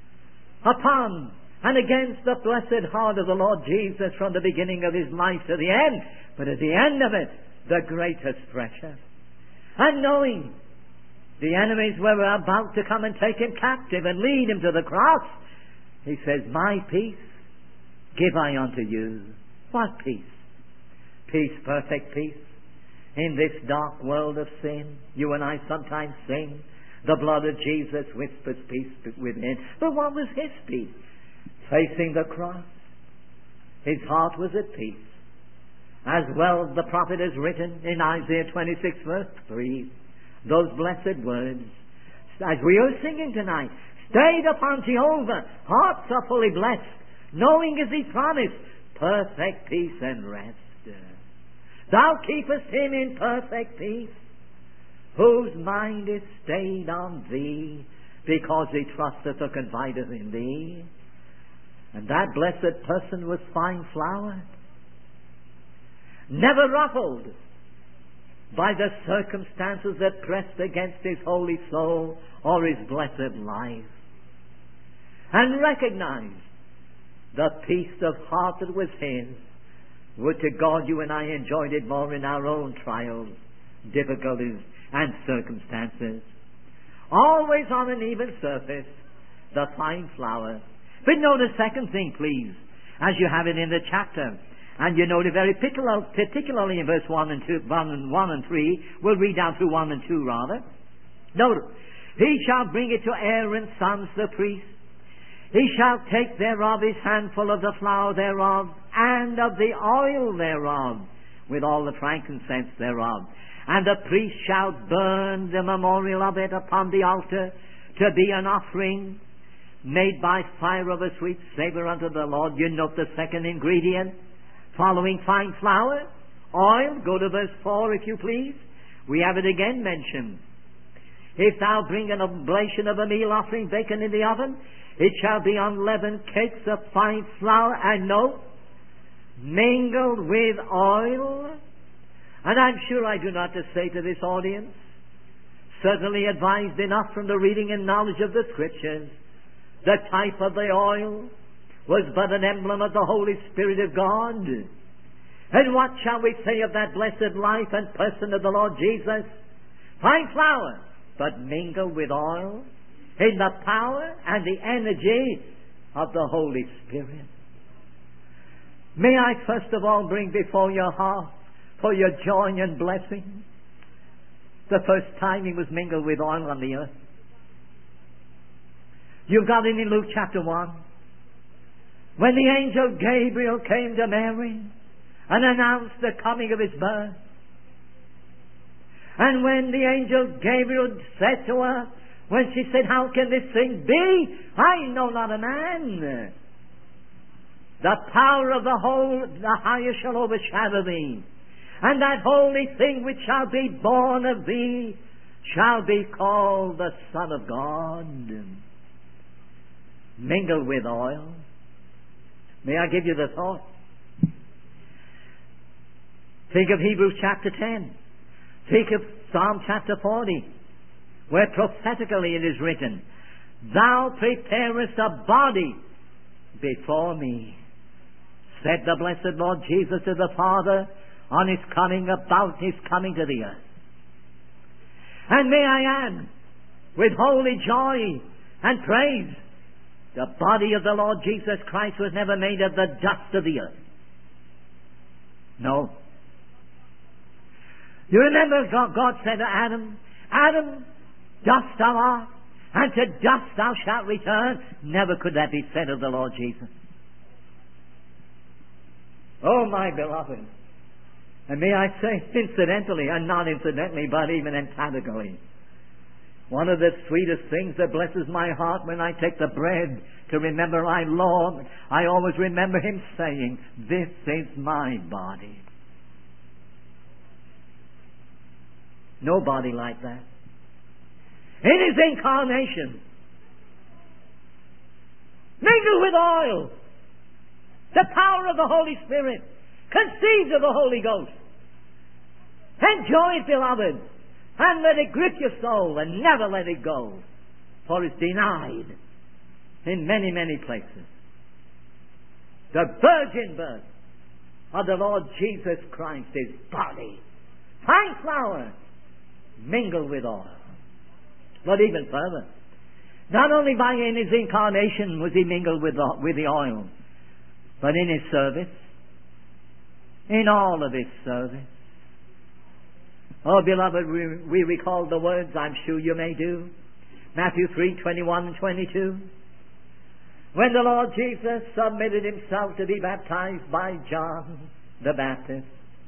Speaker 1: upon and against the blessed heart of the Lord Jesus from the beginning of his life to the end. But at the end of it, the greatest pressure. And knowing the enemies were about to come and take him captive and lead him to the cross, he says, my peace give I unto you. What peace? Peace, perfect peace. In this dark world of sin, you and I sometimes sing, the blood of Jesus whispers peace within. But what was his peace? Facing the cross, his heart was at peace. As well the prophet has written in Isaiah 26 verse 3, those blessed words, as we are singing tonight, stayed upon Jehovah, hearts are fully blessed, knowing as he promised, perfect peace and rest. Thou keepest him in perfect peace, whose mind is stayed on thee, because he trusteth or confideth in thee. And that blessed person was fine flowered, never ruffled by the circumstances that pressed against his holy soul or his blessed life, and recognized the peace of heart that was his. Would to God you and I enjoyed it more in our own trials, difficulties, and circumstances. Always on an even surface, the fine flower. But note a second thing, please, as you have it in the chapter. And you note it very particularly in verse 1 and 3. We'll read down through 1 and 2 rather. Note, he shall bring it to Aaron's sons the priests. He shall take thereof his handful of the flour thereof, and of the oil thereof, with all the frankincense thereof. And the priest shall burn the memorial of it upon the altar, to be an offering made by fire of a sweet savour unto the Lord. You note the second ingredient, following fine flour, oil. Go to verse 4 if you please. We have it again mentioned. If thou bring an oblation of a meal offering baken in the oven, it shall be unleavened cakes of fine flour, and note, mingled with oil. And I'm sure I do not to say to this audience, certainly advised enough from the reading and knowledge of the Scriptures, the type of the oil was but an emblem of the Holy Spirit of God. And what shall we say of that blessed life and person of the Lord Jesus? Fine flour, but mingled with oil, in the power and the energy of the Holy Spirit. May I first of all bring before your heart, for your joy and blessing, the first time he was mingled with oil on the earth. You've got it in Luke chapter 1. When the angel Gabriel came to Mary and announced the coming of his birth. And when the angel Gabriel said to her, when she said, how can this thing be? I know not a man. The power of the higher shall overshadow thee. And that holy thing which shall be born of thee shall be called the Son of God. Mingled with oil. May I give you the thought? Think of Hebrews chapter 10. Think of Psalm chapter 40, where prophetically it is written, Thou preparest a body before me, said the blessed Lord Jesus to the Father on His coming to the earth. And may I add, with holy joy and praise, the body of the Lord Jesus Christ was never made of the dust of the earth. No. You remember God said to Adam, Adam, dust thou art, and to dust thou shalt return. Never could that be said of the Lord Jesus. Oh, my beloved. And may I say, incidentally, and not incidentally, but even emphatically, one of the sweetest things that blesses my heart when I take the bread to remember my Lord, I always remember Him saying, this is my body. No body like that. In His incarnation, mingled with oil, the power of the Holy Spirit, conceived of the Holy Ghost. Enjoy it, beloved, and let it grip your soul and never let it go, for it's denied in many, many places. The virgin birth of the Lord Jesus Christ, His body, fine flour, mingled with oil. But even further, not only in His incarnation was He mingled with the oil, but in His service, in all of His service. Oh, beloved, we recall the words, I'm sure you may do. Matthew 3:21 and 22. When the Lord Jesus submitted Himself to be baptized by John the Baptist,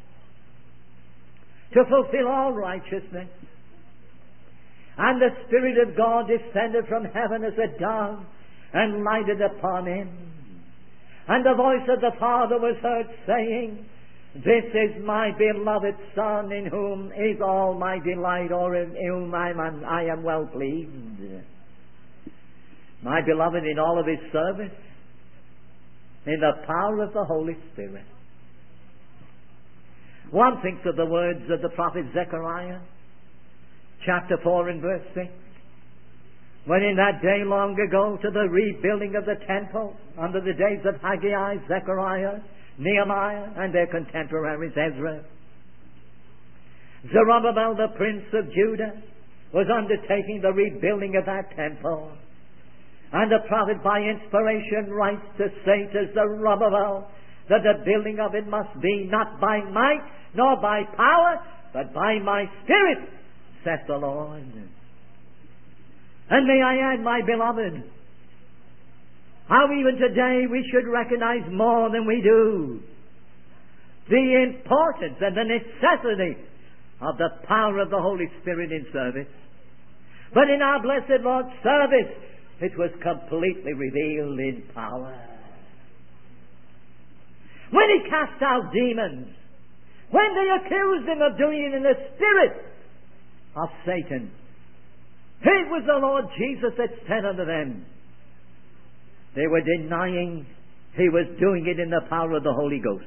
Speaker 1: to fulfill all righteousness, and the Spirit of God descended from heaven as a dove and lighted upon Him, and the voice of the Father was heard saying, this is my beloved Son, in whom is all my delight, or in whom I am well pleased. My beloved, in all of His service, in the power of the Holy Spirit. One thinks of the words of the prophet Zechariah, chapter 4 and verse 6. When in that day long ago, to the rebuilding of the temple, under the days of Haggai, Zechariah, Nehemiah, and their contemporaries Ezra, Zerubbabel, the prince of Judah, was undertaking the rebuilding of that temple. And the prophet by inspiration writes to say to Zerubbabel that the building of it must be not by might nor by power, but by my Spirit, saith the Lord. And may I add, my beloved, how even today we should recognize more than we do the importance and the necessity of the power of the Holy Spirit in service. But in our blessed Lord's service, it was completely revealed in power. When He cast out demons, when they accused Him of doing it in the spirit of Satan, it was the Lord Jesus that said unto them, they were denying He was doing it in the power of the Holy Ghost.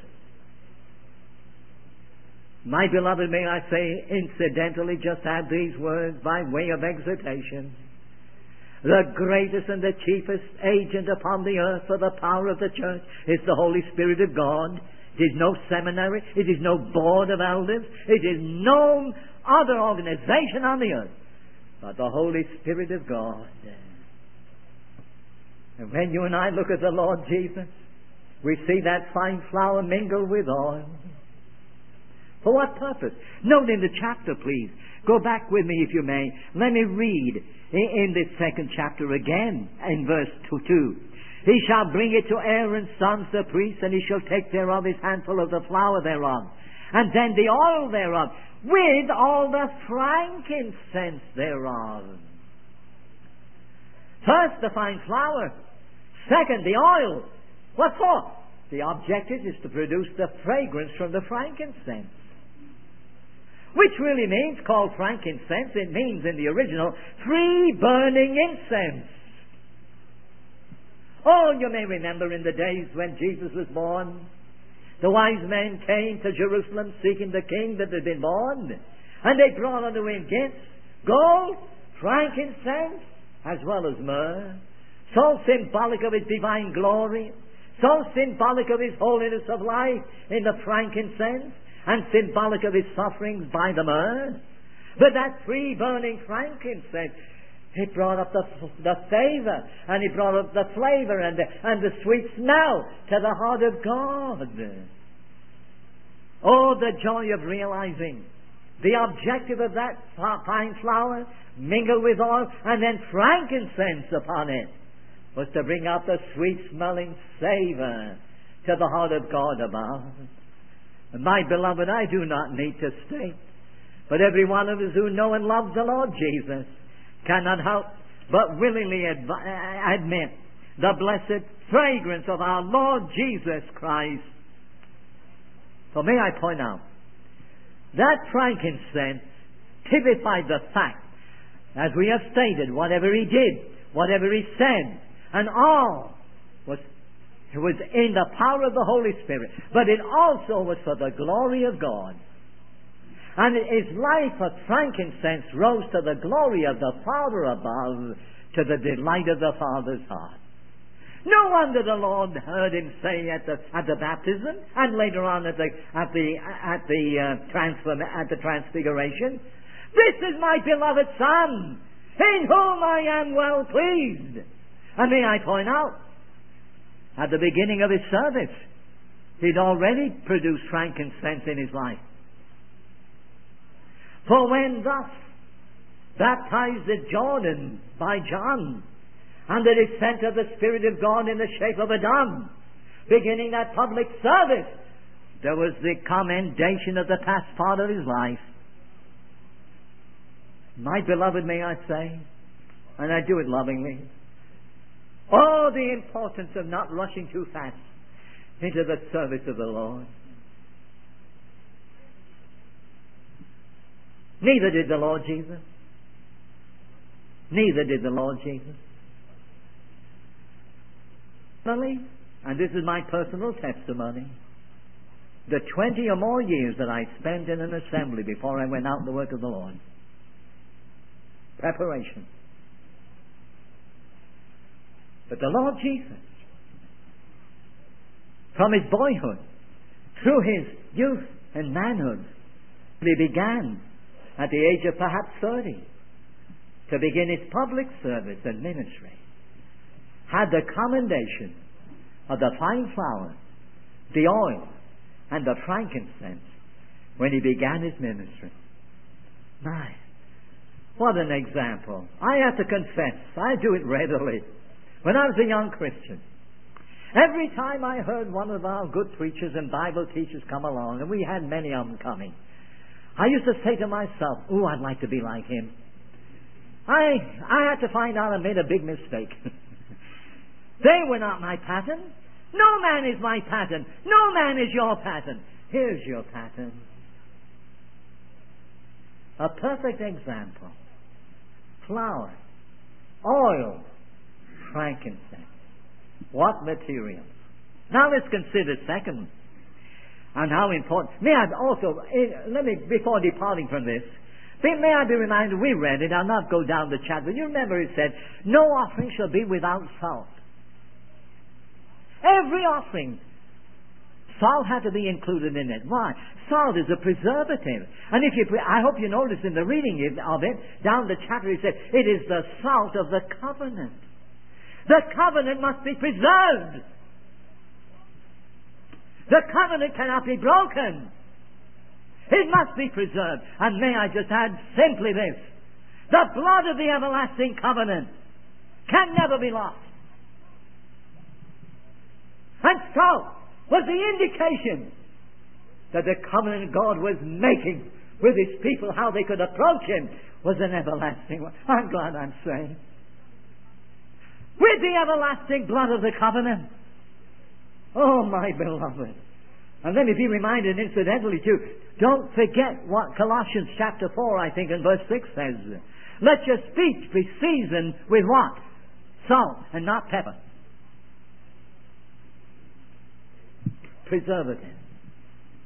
Speaker 1: My beloved, may I say, incidentally, just add these words by way of exhortation. The greatest and the chiefest agent upon the earth for the power of the church is the Holy Spirit of God. It is no seminary. It is no board of elders. It is no other organization on the earth but the Holy Spirit of God. And when you and I look at the Lord Jesus, we see that fine flour mingled with oil. For what purpose? Note in the chapter, please. Go back with me if you may. Let me read in this second chapter again, in verse 2. He shall bring it to Aaron's sons the priests, and he shall take thereof his handful of the flour thereof, and then the oil thereof, with all the frankincense thereof. First, the fine flour. Second, the oil. What for? The objective is to produce the fragrance from the frankincense. Which really means, called frankincense, it means in the original, free burning incense. Oh, you may remember in the days when Jesus was born, the wise men came to Jerusalem seeking the king that had been born, and they brought unto Him gifts, gold, frankincense, as well as myrrh, so symbolic of His divine glory, so symbolic of His holiness of life in the frankincense, and symbolic of His sufferings by the myrrh. But that free burning frankincense, it brought up the savor, and it brought up the flavor and the sweet smell to the heart of God. Oh, the joy of realizing the objective of that fine flour mingled with oil and then frankincense upon it was to bring out the sweet smelling savor to the heart of God above. And my beloved, I do not need to state, but every one of us who know and love the Lord Jesus cannot help but willingly admit the blessed fragrance of our Lord Jesus Christ. So may I point out, that frankincense typified the fact, as we have stated, whatever He did, whatever He said, and all was in the power of the Holy Spirit, but it also was for the glory of God. And His life of frankincense rose to the glory of the Father above, to the delight of the Father's heart. No wonder the Lord heard Him say at the baptism, and later on at the transfiguration, "This is my beloved Son, in whom I am well pleased." And may I point out, at the beginning of His service, He'd already produced frankincense in His life. For when thus baptized at Jordan by John, and the descent of the Spirit of God in the shape of a dove, beginning that public service, there was the commendation of the past part of His life. My beloved, may I say, and I do it lovingly, oh, the importance of not rushing too fast into the service of the Lord. Neither did the Lord Jesus. Neither did the Lord Jesus. And this is my personal testimony, the 20 or more years that I spent in an assembly before I went out in the work of the Lord. Preparation. But the Lord Jesus, from His boyhood, through His youth and manhood, He began at the age of perhaps 30 to begin His public service and ministry, had the commendation of the fine flour, the oil, and the frankincense when He began His ministry. My, what an example. I have to confess, I do it readily. When I was a young Christian, every time I heard one of our good preachers and Bible teachers come along, and we had many of them coming, I used to say to myself, "Ooh, I'd like to be like him." I had to find out I made a big mistake. They were not my pattern. No man is my pattern. No man is your pattern. Here's your pattern. A perfect example. Flour, oil, frankincense. What materials? Now let's consider second, and how important. May I also, before departing from this, may I be reminded, we read it, I'll not go down the chapter. You remember it said, "No offering shall be without salt." Every offering, salt had to be included in it. Why? Salt is a preservative. And I hope you notice in the reading of it, down the chapter, it said, it is the salt of the covenant. The covenant must be preserved. The covenant cannot be broken. It must be preserved. And may I just add simply this: the blood of the everlasting covenant can never be lost. And so was the indication that the covenant God was making with His people, how they could approach Him, was an everlasting one. I'm glad I'm saying. With the everlasting blood of the covenant. Oh, my beloved. And let me be reminded incidentally too, don't forget what Colossians chapter 4, I think, in verse 6 says. Let your speech be seasoned with what? Salt and not pepper. Preservative.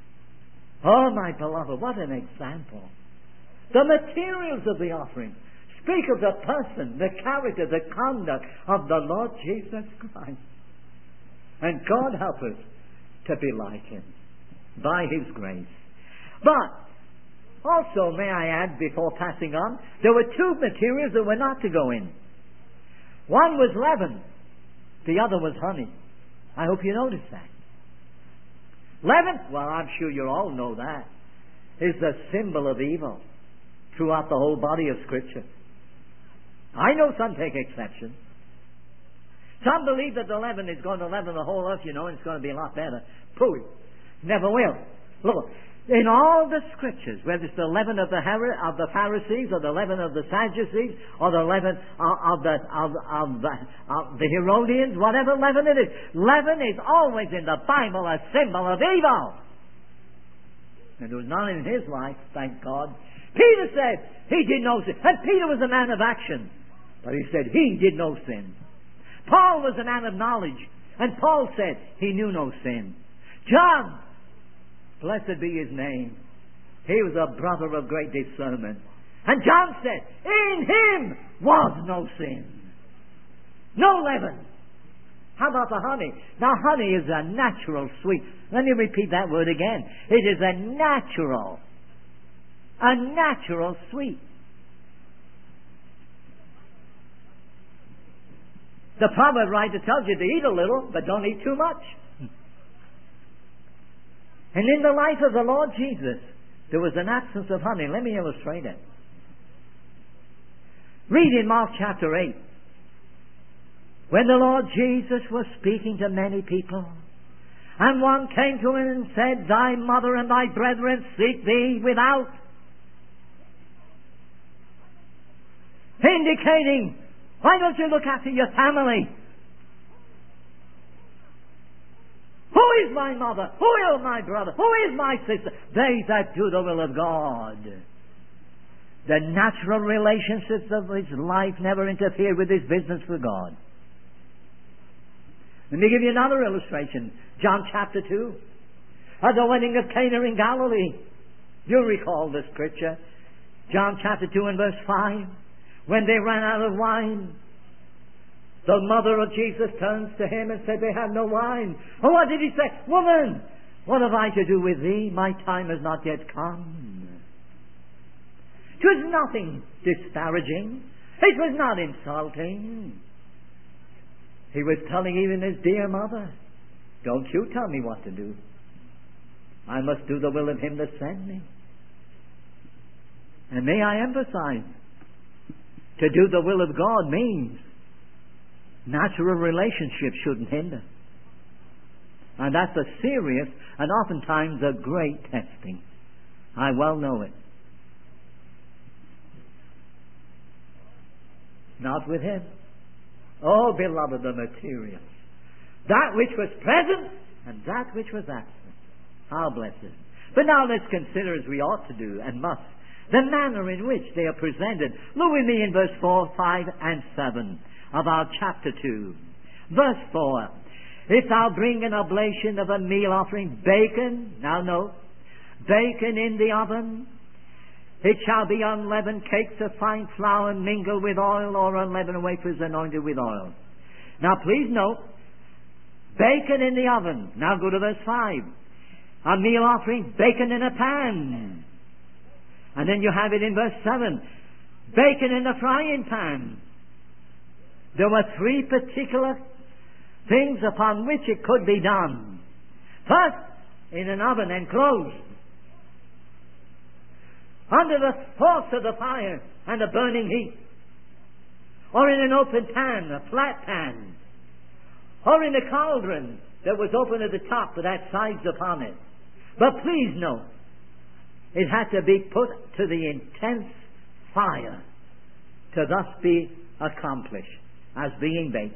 Speaker 1: Oh, my beloved, what an example. The materials of the offering. speak of the person, the character, the conduct of the Lord Jesus Christ. And God help us to be like Him by His grace. But also, may I add, before passing on, there were two materials that were not to go in. One was leaven. The other was honey. I hope you noticed that. Leaven, well, I'm sure you all know that, is the symbol of evil throughout the whole body of Scripture. I know some take exception. Some believe that the leaven is going to leaven the whole earth, and it's going to be a lot better. Pooey. Never will. Look, in all the Scriptures, whether it's the leaven of the Pharisees, or the leaven of the Sadducees, or the leaven of the Herodians, whatever leaven it is always in the Bible a symbol of evil. And there was none in his life, thank God. Peter said he did no sin. And Peter was a man of action. But he said he did no sin. Paul was a man of knowledge. And Paul said he knew no sin. John, blessed be his name, he was a brother of great discernment. And John said, in him was no sin. No leaven. How about the honey? Now honey is a natural sweet. Let me repeat that word again. It is a natural sweet. The proverb writer tells you to eat a little, but don't eat too much. And in the life of the Lord Jesus, there was an absence of honey. Let me illustrate it. Read in Mark chapter 8. When the Lord Jesus was speaking to many people, and one came to him and said, thy mother and thy brethren seek thee without. Indicating, why don't you look after your family? Who is my mother? Who is my brother? Who is my sister? They that do the will of God. The natural relationships of his life never interfere with his business for God. Let me give you another illustration. John chapter 2. At the wedding of Cana in Galilee. You'll recall the scripture. John chapter 2 and verse 5. When they ran out of wine, the mother of Jesus turns to him and said, they have no wine. And what did he say? Woman, what have I to do with thee? My time has not yet come. It was nothing disparaging. It was not insulting. He was telling even his dear mother, don't you tell me what to do. I must do the will of him that sent me. And may I emphasize, to do the will of God means natural relationships shouldn't hinder. And that's a serious and oftentimes a great testing. I well know it. Not with him. Oh, beloved, the material. That which was present and that which was absent. How blessed. But now let's consider, as we ought to do and must, the manner in which they are presented. Look with me in verse 4, 5, and 7 of our chapter 2. Verse 4. If thou bring an oblation of a meal offering, bacon, now note, bacon in the oven, it shall be unleavened cakes of fine flour mingled with oil, or unleavened wafers anointed with oil. Now please note, bacon in the oven. Now go to verse 5. A meal offering, bacon in a pan. And then you have it in verse 7. Bacon in the frying pan. There were three particular things upon which it could be done. First, in an oven enclosed. Under the force of the fire and the burning heat. Or in an open pan, a flat pan. Or in a cauldron that was open at the top that had sides upon it. But please note, it had to be put to the intense fire to thus be accomplished as being baked.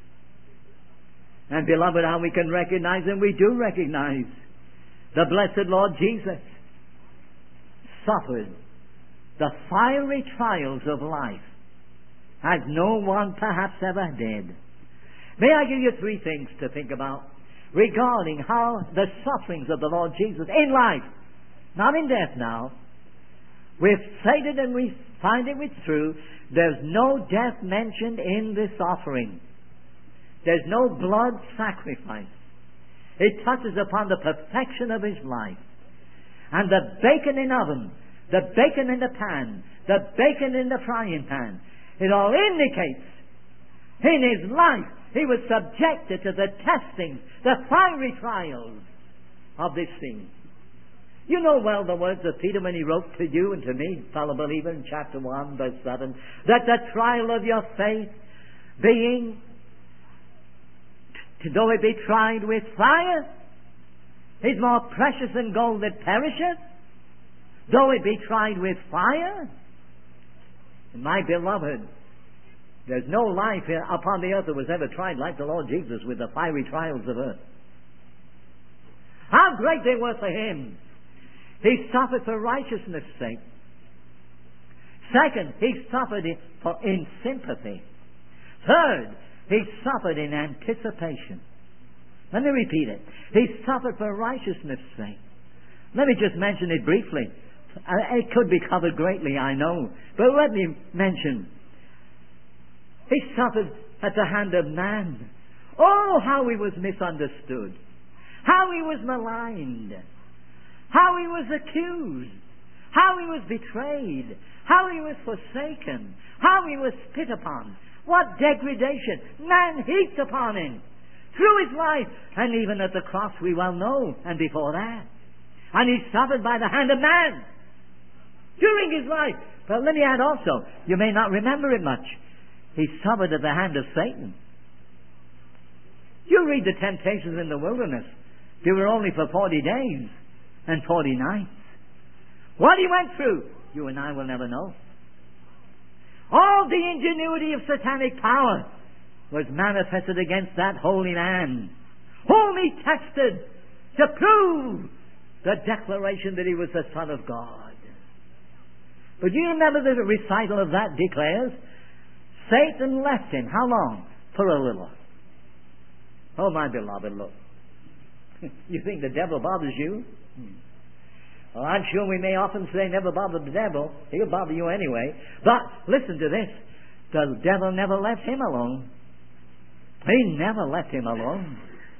Speaker 1: And beloved, how we can recognize, and we do recognize, the blessed Lord Jesus suffered the fiery trials of life as no one perhaps ever did. May I give you three things to think about regarding how the sufferings of the Lord Jesus in life, not in death now, We've stated and we find it with truth. There's no death mentioned in this offering. There's no blood sacrifice. It touches upon the perfection of His life. And the bacon in oven, the bacon in the pan, the bacon in the frying pan, it all indicates in His life He was subjected to the testings, the fiery trials of this thing. You know well the words of Peter when he wrote to you and to me, fellow believer, in chapter 1, verse 7, that the trial of your faith being, though it be tried with fire, is more precious than gold that perisheth, though it be tried with fire. My beloved, there's no life upon the earth that was ever tried like the Lord Jesus with the fiery trials of earth. How great they were for Him! He suffered for righteousness' sake. Second, He suffered in sympathy. Third, He suffered in anticipation. Let me repeat it. He suffered for righteousness' sake. Let me just mention it briefly. It could be covered greatly, I know. But let me mention. He suffered at the hand of man. Oh, how He was misunderstood. How He was maligned. How He was accused. How He was betrayed. How He was forsaken. How He was spit upon. What degradation man heaped upon Him through His life, and even at the cross we well know, and before that. And He suffered by the hand of man during His life. But let me add also, you may not remember it much, He suffered at the hand of Satan. You read the temptations in the wilderness. They were only for 40 days and 40 nights. What He went through, you and I will never know. All the ingenuity of satanic power was manifested against that holy man, whom He tested to prove the declaration that He was the Son of God. But you remember the recital of that declares, Satan left Him. How long? For a little. Oh, my beloved, look. You think the devil bothers you? Well, I'm sure we may often say never bother the devil. He'll bother you anyway. But listen to this. The devil never left him alone. He never left him alone.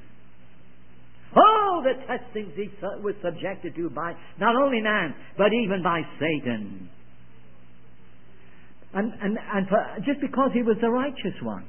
Speaker 1: Oh, the testings he was subjected to by not only man, but even by Satan. Just because he was the righteous one.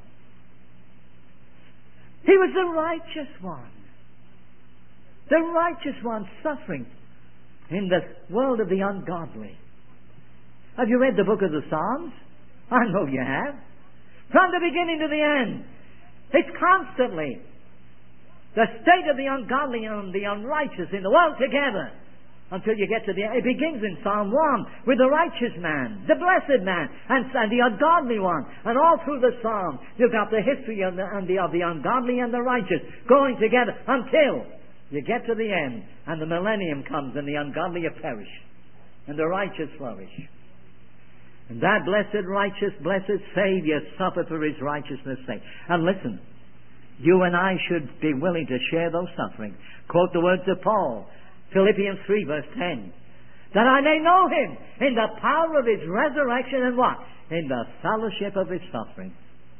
Speaker 1: He was the righteous one. The righteous one suffering in the world of the ungodly. Have you read the book of the Psalms? I know you have. From the beginning to the end. It's constantly the state of the ungodly and the unrighteous in the world together until you get to the end. It begins in Psalm 1 with the righteous man, the blessed man, and the ungodly one. And all through the Psalm, you've got the history of the ungodly and the righteous going together until you get to the end, and the millennium comes, and the ungodly are perished, and the righteous flourish. And that blessed, righteous, blessed Savior suffered for His righteousness' sake. And listen, you and I should be willing to share those sufferings. Quote the words of Paul, Philippians 3, verse 10. That I may know Him in the power of His resurrection and what? In the fellowship of His suffering.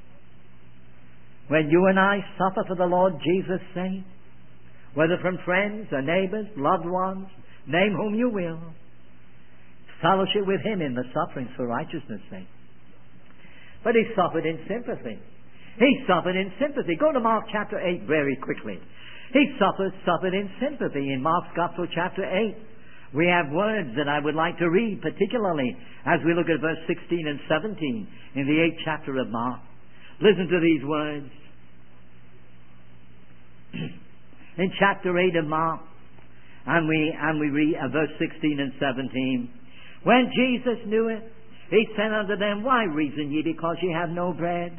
Speaker 1: When you and I suffer for the Lord Jesus' sake, whether from friends or neighbors, loved ones, name whom you will, fellowship with Him in the sufferings for righteousness' sake. But He suffered in sympathy. He suffered in sympathy. Go to Mark chapter 8 very quickly. He suffered in sympathy in Mark's Gospel chapter 8. We have words that I would like to read, particularly as we look at verse 16 and 17 in the 8th chapter of Mark. Listen to these words. In chapter 8 of Mark, and we read verse 16 and 17. When Jesus knew it, He said unto them, Why reason ye because ye have no bread?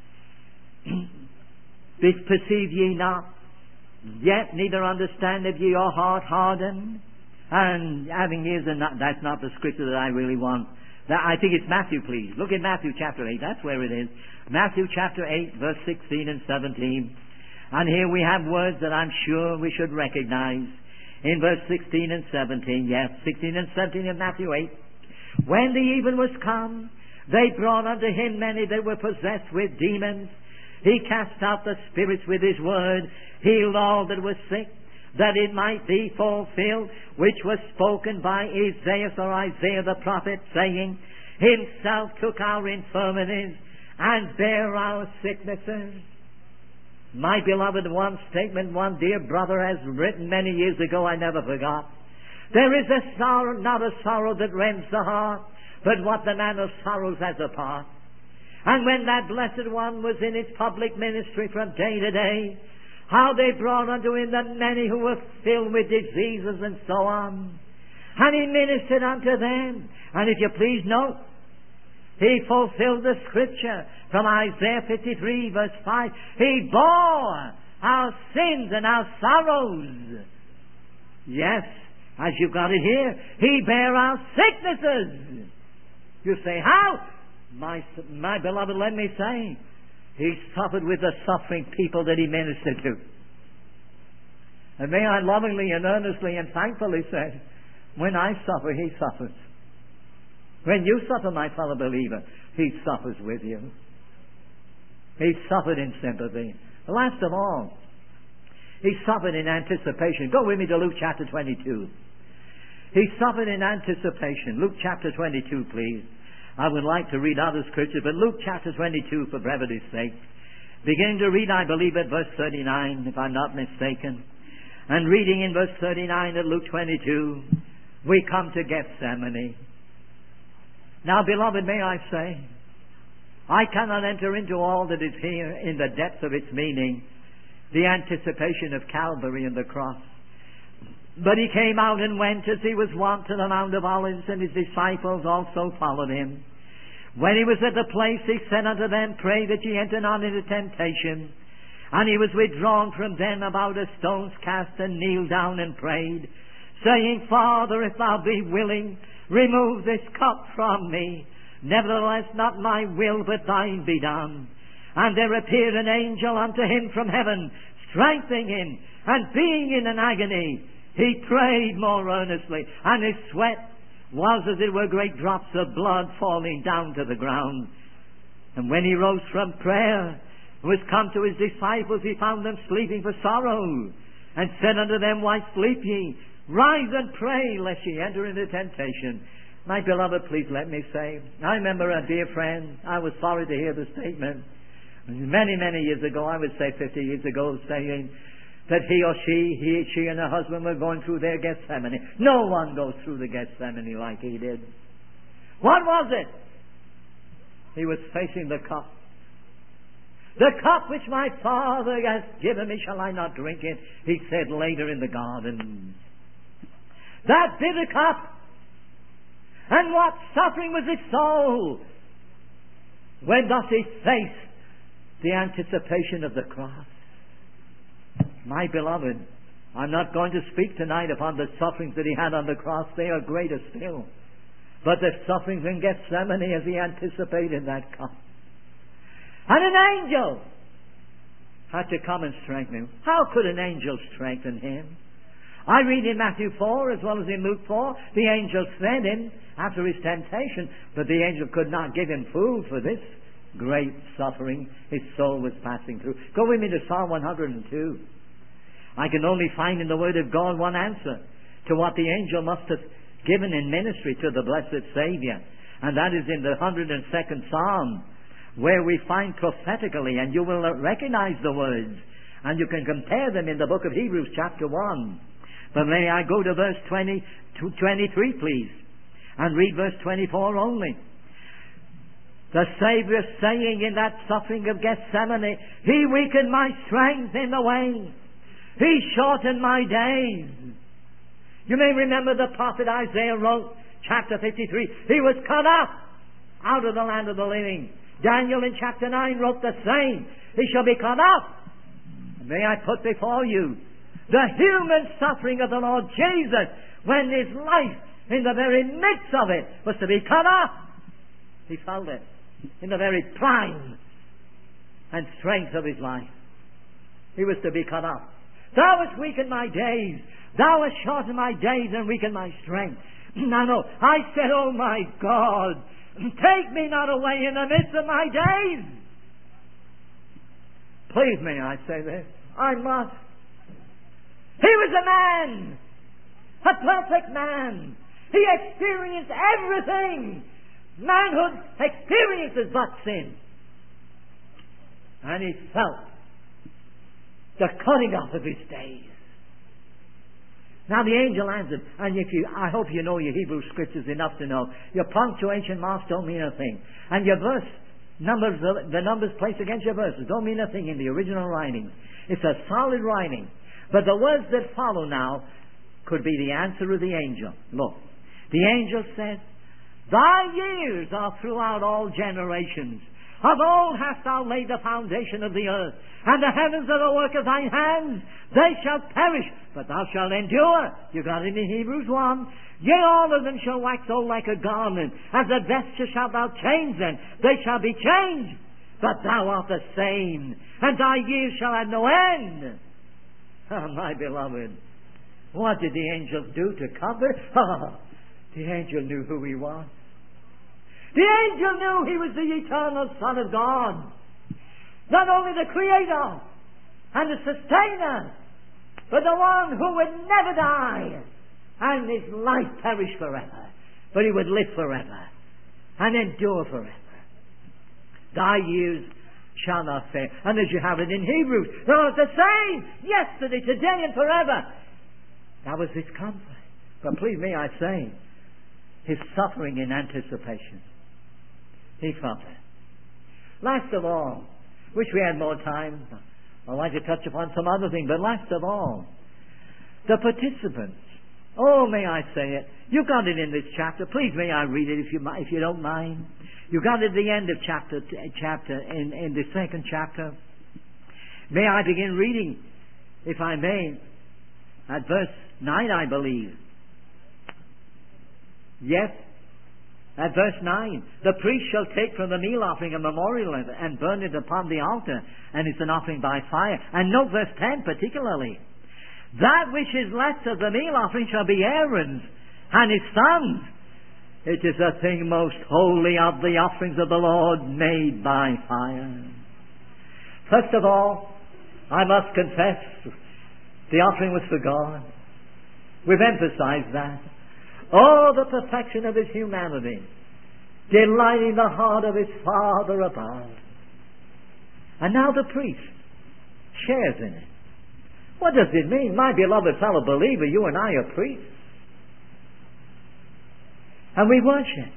Speaker 1: Perceive ye not? Yet neither understand if ye are heart hardened? And having ears, and that's not the scripture that I really want. I think it's Matthew, please. Look at Matthew chapter 8. That's where it is. Matthew chapter 8, verse 16 and 17. And here we have words that I'm sure we should recognize. In verse 16 and 17, yes, 16 and 17 of Matthew 8. When the even was come, they brought unto him many that were possessed with demons. He cast out the spirits with his word, healed all that were sick, that it might be fulfilled, which was spoken by Isaiah the prophet, saying, Himself took our infirmities and bare our sicknesses. My beloved, one statement one dear brother has written many years ago I never forgot. There is a sorrow, not a sorrow that rends the heart, but what the man of sorrows has apart. And when that blessed one was in his public ministry from day to day, how they brought unto him the many who were filled with diseases and so on. And he ministered unto them. And if you please note, he fulfilled the scripture from Isaiah 53 verse 5. He bore our sins and our sorrows. Yes, as you've got it here, He bare our sicknesses. You say, how? My beloved, let me say, He suffered with the suffering people that He ministered to. And may I lovingly and earnestly and thankfully say, when I suffer, He suffers. When you suffer, my fellow believer, He suffers with you. He suffered in sympathy. Last of all, He suffered in anticipation. Go with me to Luke chapter 22. He suffered in anticipation. Luke chapter 22, please. I would like to read other scriptures, but Luke chapter 22 for brevity's sake. Beginning to read, I believe, at verse 39, if I'm not mistaken. And reading in verse 39 at Luke 22, we come to Gethsemane. Now, beloved, may I say, I cannot enter into all that is here in the depth of its meaning, the anticipation of Calvary and the cross. But He came out and went as He was wont to the Mount of Olives, and His disciples also followed Him. When He was at the place, He said unto them, Pray that ye enter not into temptation. And He was withdrawn from them about a stone's cast, and kneeled down and prayed, saying, Father, if Thou be willing, remove this cup from me. Nevertheless, not my will, but Thine be done. And there appeared an angel unto him from heaven, strengthening him, and being in an agony, he prayed more earnestly, and his sweat was as it were great drops of blood falling down to the ground. And when he rose from prayer, and was come to his disciples, he found them sleeping for sorrow, and said unto them, Why sleep ye? Rise and pray, lest ye enter into temptation. My beloved, please let me say, I remember a dear friend, I was sorry to hear the statement, many, many years ago, I would say 50 years ago, saying that he or she and her husband were going through their Gethsemane. No one goes through the Gethsemane like he did. What was it? He was facing the cup. The cup which my Father has given me, shall I not drink it? He said later in the garden. That bitter cup. And what suffering was his soul when thus he faced the anticipation of the cross. My beloved, I'm not going to speak tonight upon the sufferings that he had on the cross. They are greater still. But the sufferings in Gethsemane as he anticipated that cup. And an angel had to come and strengthen him. How could an angel strengthen him? I read in Matthew 4 as well as in Luke 4, the angel fed him after his temptation, but the angel could not give him food for this great suffering his soul was passing through. Go with me to Psalm 102. I can only find in the Word of God one answer to what the angel must have given in ministry to the blessed Savior, and that is in the 102nd Psalm, where we find prophetically, and you will recognize the words, and you can compare them in the book of Hebrews chapter 1. But may I go to verse 20 to 23, please, and read verse 24 only. The Savior saying in that suffering of Gethsemane, He weakened my strength in the way. He shortened my days. You may remember the prophet Isaiah wrote, chapter 53, He was cut off out of the land of the living. Daniel in chapter 9 wrote the same. He shall be cut off. May I put before you the human suffering of the Lord Jesus when his life, in the very midst of it, was to be cut off. He felt it in the very prime and strength of his life. He was to be cut off. Thou hast weakened my days. Thou hast shortened my days and weakened my strength. No. I said, oh my God, take me not away in the midst of my days. Please may I say this? I must. He was a man, a perfect man. He experienced everything manhood experiences but sin. And he felt the cutting off of his days. Now the angel answered, and I hope you know your Hebrew scriptures enough to know, your punctuation marks don't mean a thing. And your verse, the numbers placed against your verses don't mean a thing in the original writing. It's a solid writing. But the words that follow now could be the answer of the angel. Look, the angel said, thy years are throughout all generations. Of old hast thou laid the foundation of the earth, and the heavens are the work of thine hands. They shall perish, but thou shalt endure. You got it in Hebrews 1. Yea, all of them shall wax old like a garment. As a vesture shalt thou change them. They shall be changed, but thou art the same, and thy years shall have no end. Oh, my beloved, what did the angels do to cover? Oh, the angel knew who he was. The angel knew he was the eternal Son of God. Not only the Creator and the Sustainer, but the one who would never die and his life perish forever. But he would live forever and endure forever. Thy years shall not fail. And as you have it in Hebrews, thou art the same yesterday, today, and forever. That was his comfort. But please me, I say, his suffering in anticipation. He felt it. Last of all, wish we had more time. I'd like to touch upon some other thing, but last of all, the participants. Oh, may I say it? You got it in this chapter. Please may I read it if you don't mind. You got it at the end of chapter in the second chapter. May I begin reading, if I may, at verse 9, I believe. Yes. At verse 9, the priest shall take from the meal offering a memorial and burn it upon the altar, and it's an offering by fire. And note verse 10 particularly. That which is left of the meal offering shall be Aaron's and his sons. It is a thing most holy of the offerings of the Lord made by fire. First of all, I must confess, the offering was for God. We've emphasized that. Oh, the perfection of his humanity, delighting the heart of his Father above. And now the priest shares in it. What does it mean? My beloved fellow believer, you and I are priests. And we worship.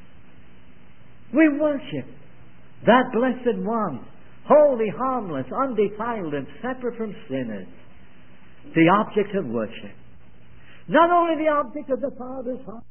Speaker 1: We worship that blessed one, holy, harmless, undefiled, and separate from sinners. The object of worship. Not only the object of the Father's heart,